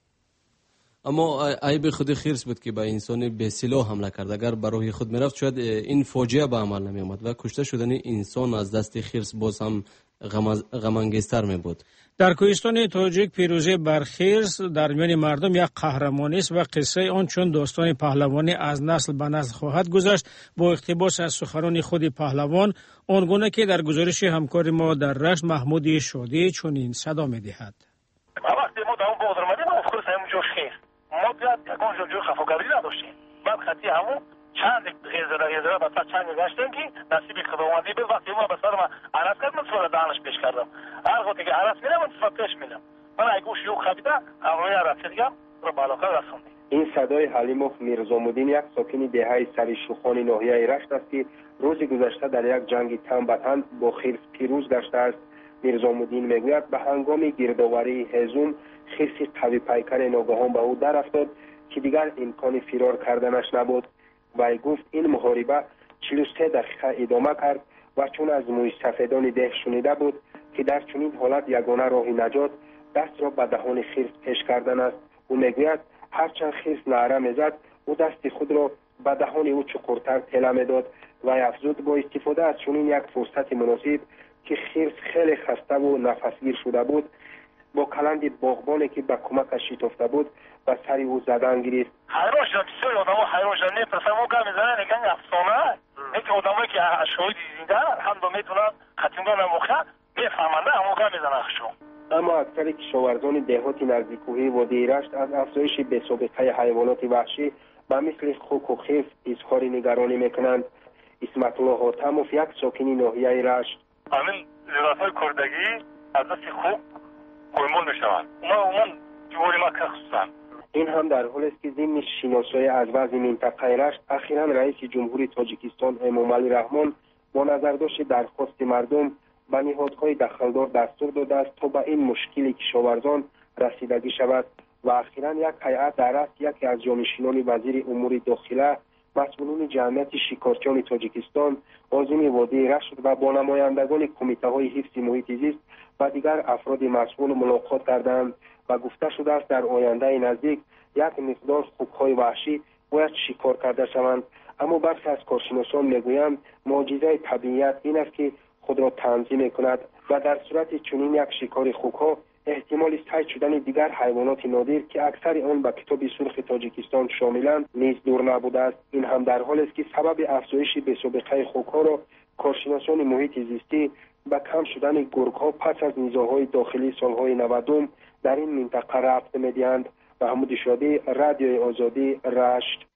اما عیب خود خرس بود که به انسان به سلاح حمله کرد. اگر برای خود میرفت شاید این فاجعه به عمل نمی آمد و کشته شدن انسان از دست خرس باز هم غم انگیزتر می بود. در کوهستان تاجیک پیروزی بر خرس در میان مردم یک قهرمانی است و قصه آن چون داستان پهلوانی از نسل به نسل خواهد گذشت با اقتباس از سخنان خود پهلوان، آنگونه که در گزارش همکار ما در رشت محمود شادی چنین صدا می دهد. وقتی ما در اون باز اومدیم ما خرس همونجا خیر ما بیاد یکان جور خفاگری نداشتیم. بعد خطی همون چند غیزره غیزره بعد چند گشتیم که نصیبی خداوندی به وقتی ما به سر ما عرض کردم سوال دانش پیش کردم. هر وقتی که عرض میرم من صفت پیش میدم. من ای گوش یو خبیده اولی رسیدگم رو بالاخره رسوندیم. این صدای حلیموف میرزامودین یک ساکن دهه سریشوخان ناحیه رشت است که روز گذشته در یک جنگ تن به تن با خرس پیروز گشته است. میرزامودین میگوید به هنگام گردآوری هیزم خرس قوی پیکر ناگهان به او در افتاد که دیگر امکان فرار کردنش نبود. وی گفت این محاربه چهل و سه دقیقه ادامه کرد و چون از موی سفیدان ده شنیده بود که در چنین حالت یگانه راه نجات دست را به دهان خرس پیش کردن است. او میگوید هرچند خرس نعره میزد او دست خود را به دهان او چقورتر تله میداد و افزود با استفاده از چنین یک فرصت مناسب که خرس خیلی خسته و نفسگیر شده بود با کلند باغبانی که به کمکش شتافته بود و سری او زدن گرفت. حیران شدم بسیار آدم ها حیران شدن نمی‌پرسن ما گم میزنن نگن افسانه اینکه آدمایی که شاهد دیدن هم دو میتونن ختمگان موقع میفهمنده اما گم میزنن خشون. اما اکثر کشاورزان دهات نزدیکوی وادی رشت از افزایش بی‌سابقه حیوانات وحشی به مثل خوک و خرس اظهار نگرانی میکنند. اسمت الله حاتموف یک ساکن ناحیه رشت: همین زیرات‌های کردگی از دست خوک قیمول میشوند. ما عموما جواری مکه خصوصا. این هم در حالی است که ضمن شناسایی از وضع منطقه رشت اخیراً رئیس جمهوری تاجیکستان امامعلی رحمان با نظرداشت درخواست مردم به نهادهای دخلدار دستور داده است تا به این مشکل کشاورزان رسیدگی شود و اخیراً یک هیئت در رأس یکی از جانشینان وزیر امور داخله، مسئولان جمعیت شکارچیان تاجیکستان، عازم وادی رشت و با نمایندگان کمیته های حفظ محیط زیست و دیگر افراد مسئول ملاقات کردند و گفته شده است در آینده نزدیک یک مقدار خوک‌های وحشی باید شکار کرده شوند. اما برخی از کارشناسان میگویند معجزه طبیعت این است که خود را تنظیم میکند و در صورت چنین یک شکار خوک‌ها احتمال صید شدن دیگر حیوانات نادر که اکثر آن به کتاب سرخ تاجیکستان شاملند نیز دور نبوده است. این هم در حالی است که سبب افزایش بی‌سابقه خوک‌ها را کارشناسان محیط زیستی به کم شدن گرگ‌ها پس از نزاع‌های داخلی سال‌های نود در این منطقه رفت می‌دهند. محمود شادی، رادیوی آزادی، رشت.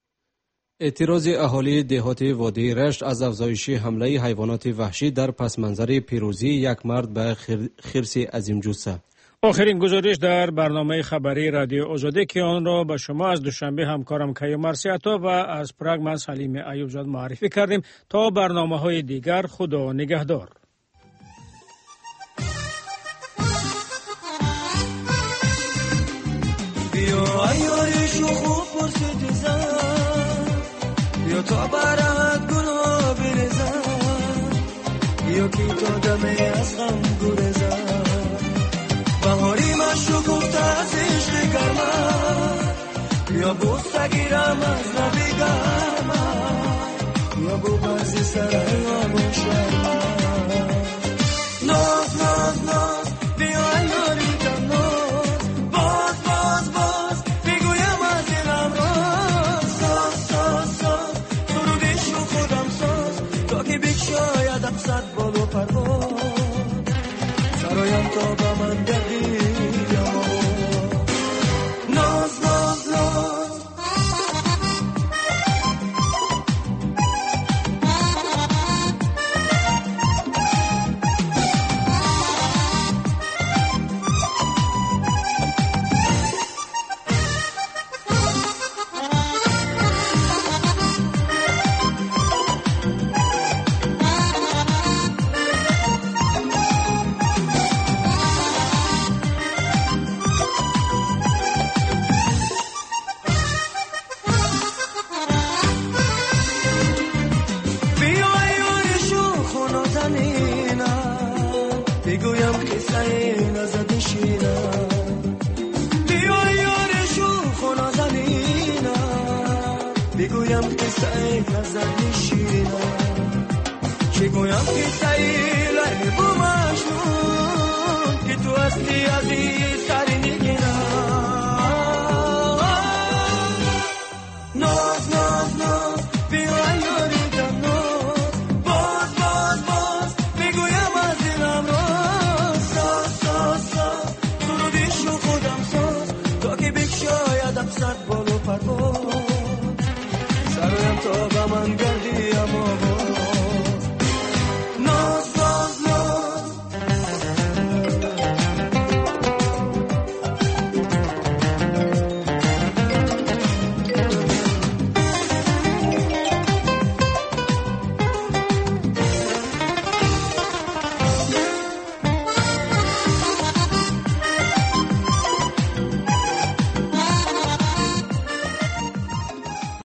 اعتراض اهالی دهات وادی رشت از افزایش حمله حیوانات وحشی در پس منظر پیروزی یک مرد به خرس عظیم‌جثه. آخرین گزارش در برنامه خبری رادیو آزادی که آن را به شما از دوشنبه همکارم کیومرث عطا و از پراگ من سلیم ایوبزاده معرفی کردیم. تا برنامه‌های دیگر خدا نگهدار. بیا ایارشو خوب پرسید زن، بیا تا برات گناه بریزن، بیا که تا دمه از غم گریزن. بهاری مشو گفته از عشق گرمن، بیا بوسه گیرم از لب گرمن، بیا بو بازی سرم شرمن. ناز ناز ناز بیا ایاری جان ناز، باز باز باز بگویم از دلم راز. ساز ساز ساز سرودش رو خودم ساز تا که بکشایدم صد بال و پرواز. سرایم تا به من دقیق ناز ناز ناز. بگویم قصه نزدشینم، بیا یارشو خونه زمینم، بگویم قصه نزدشینم، چگویم قصه لیل و مجنون که تو اصلی عزیز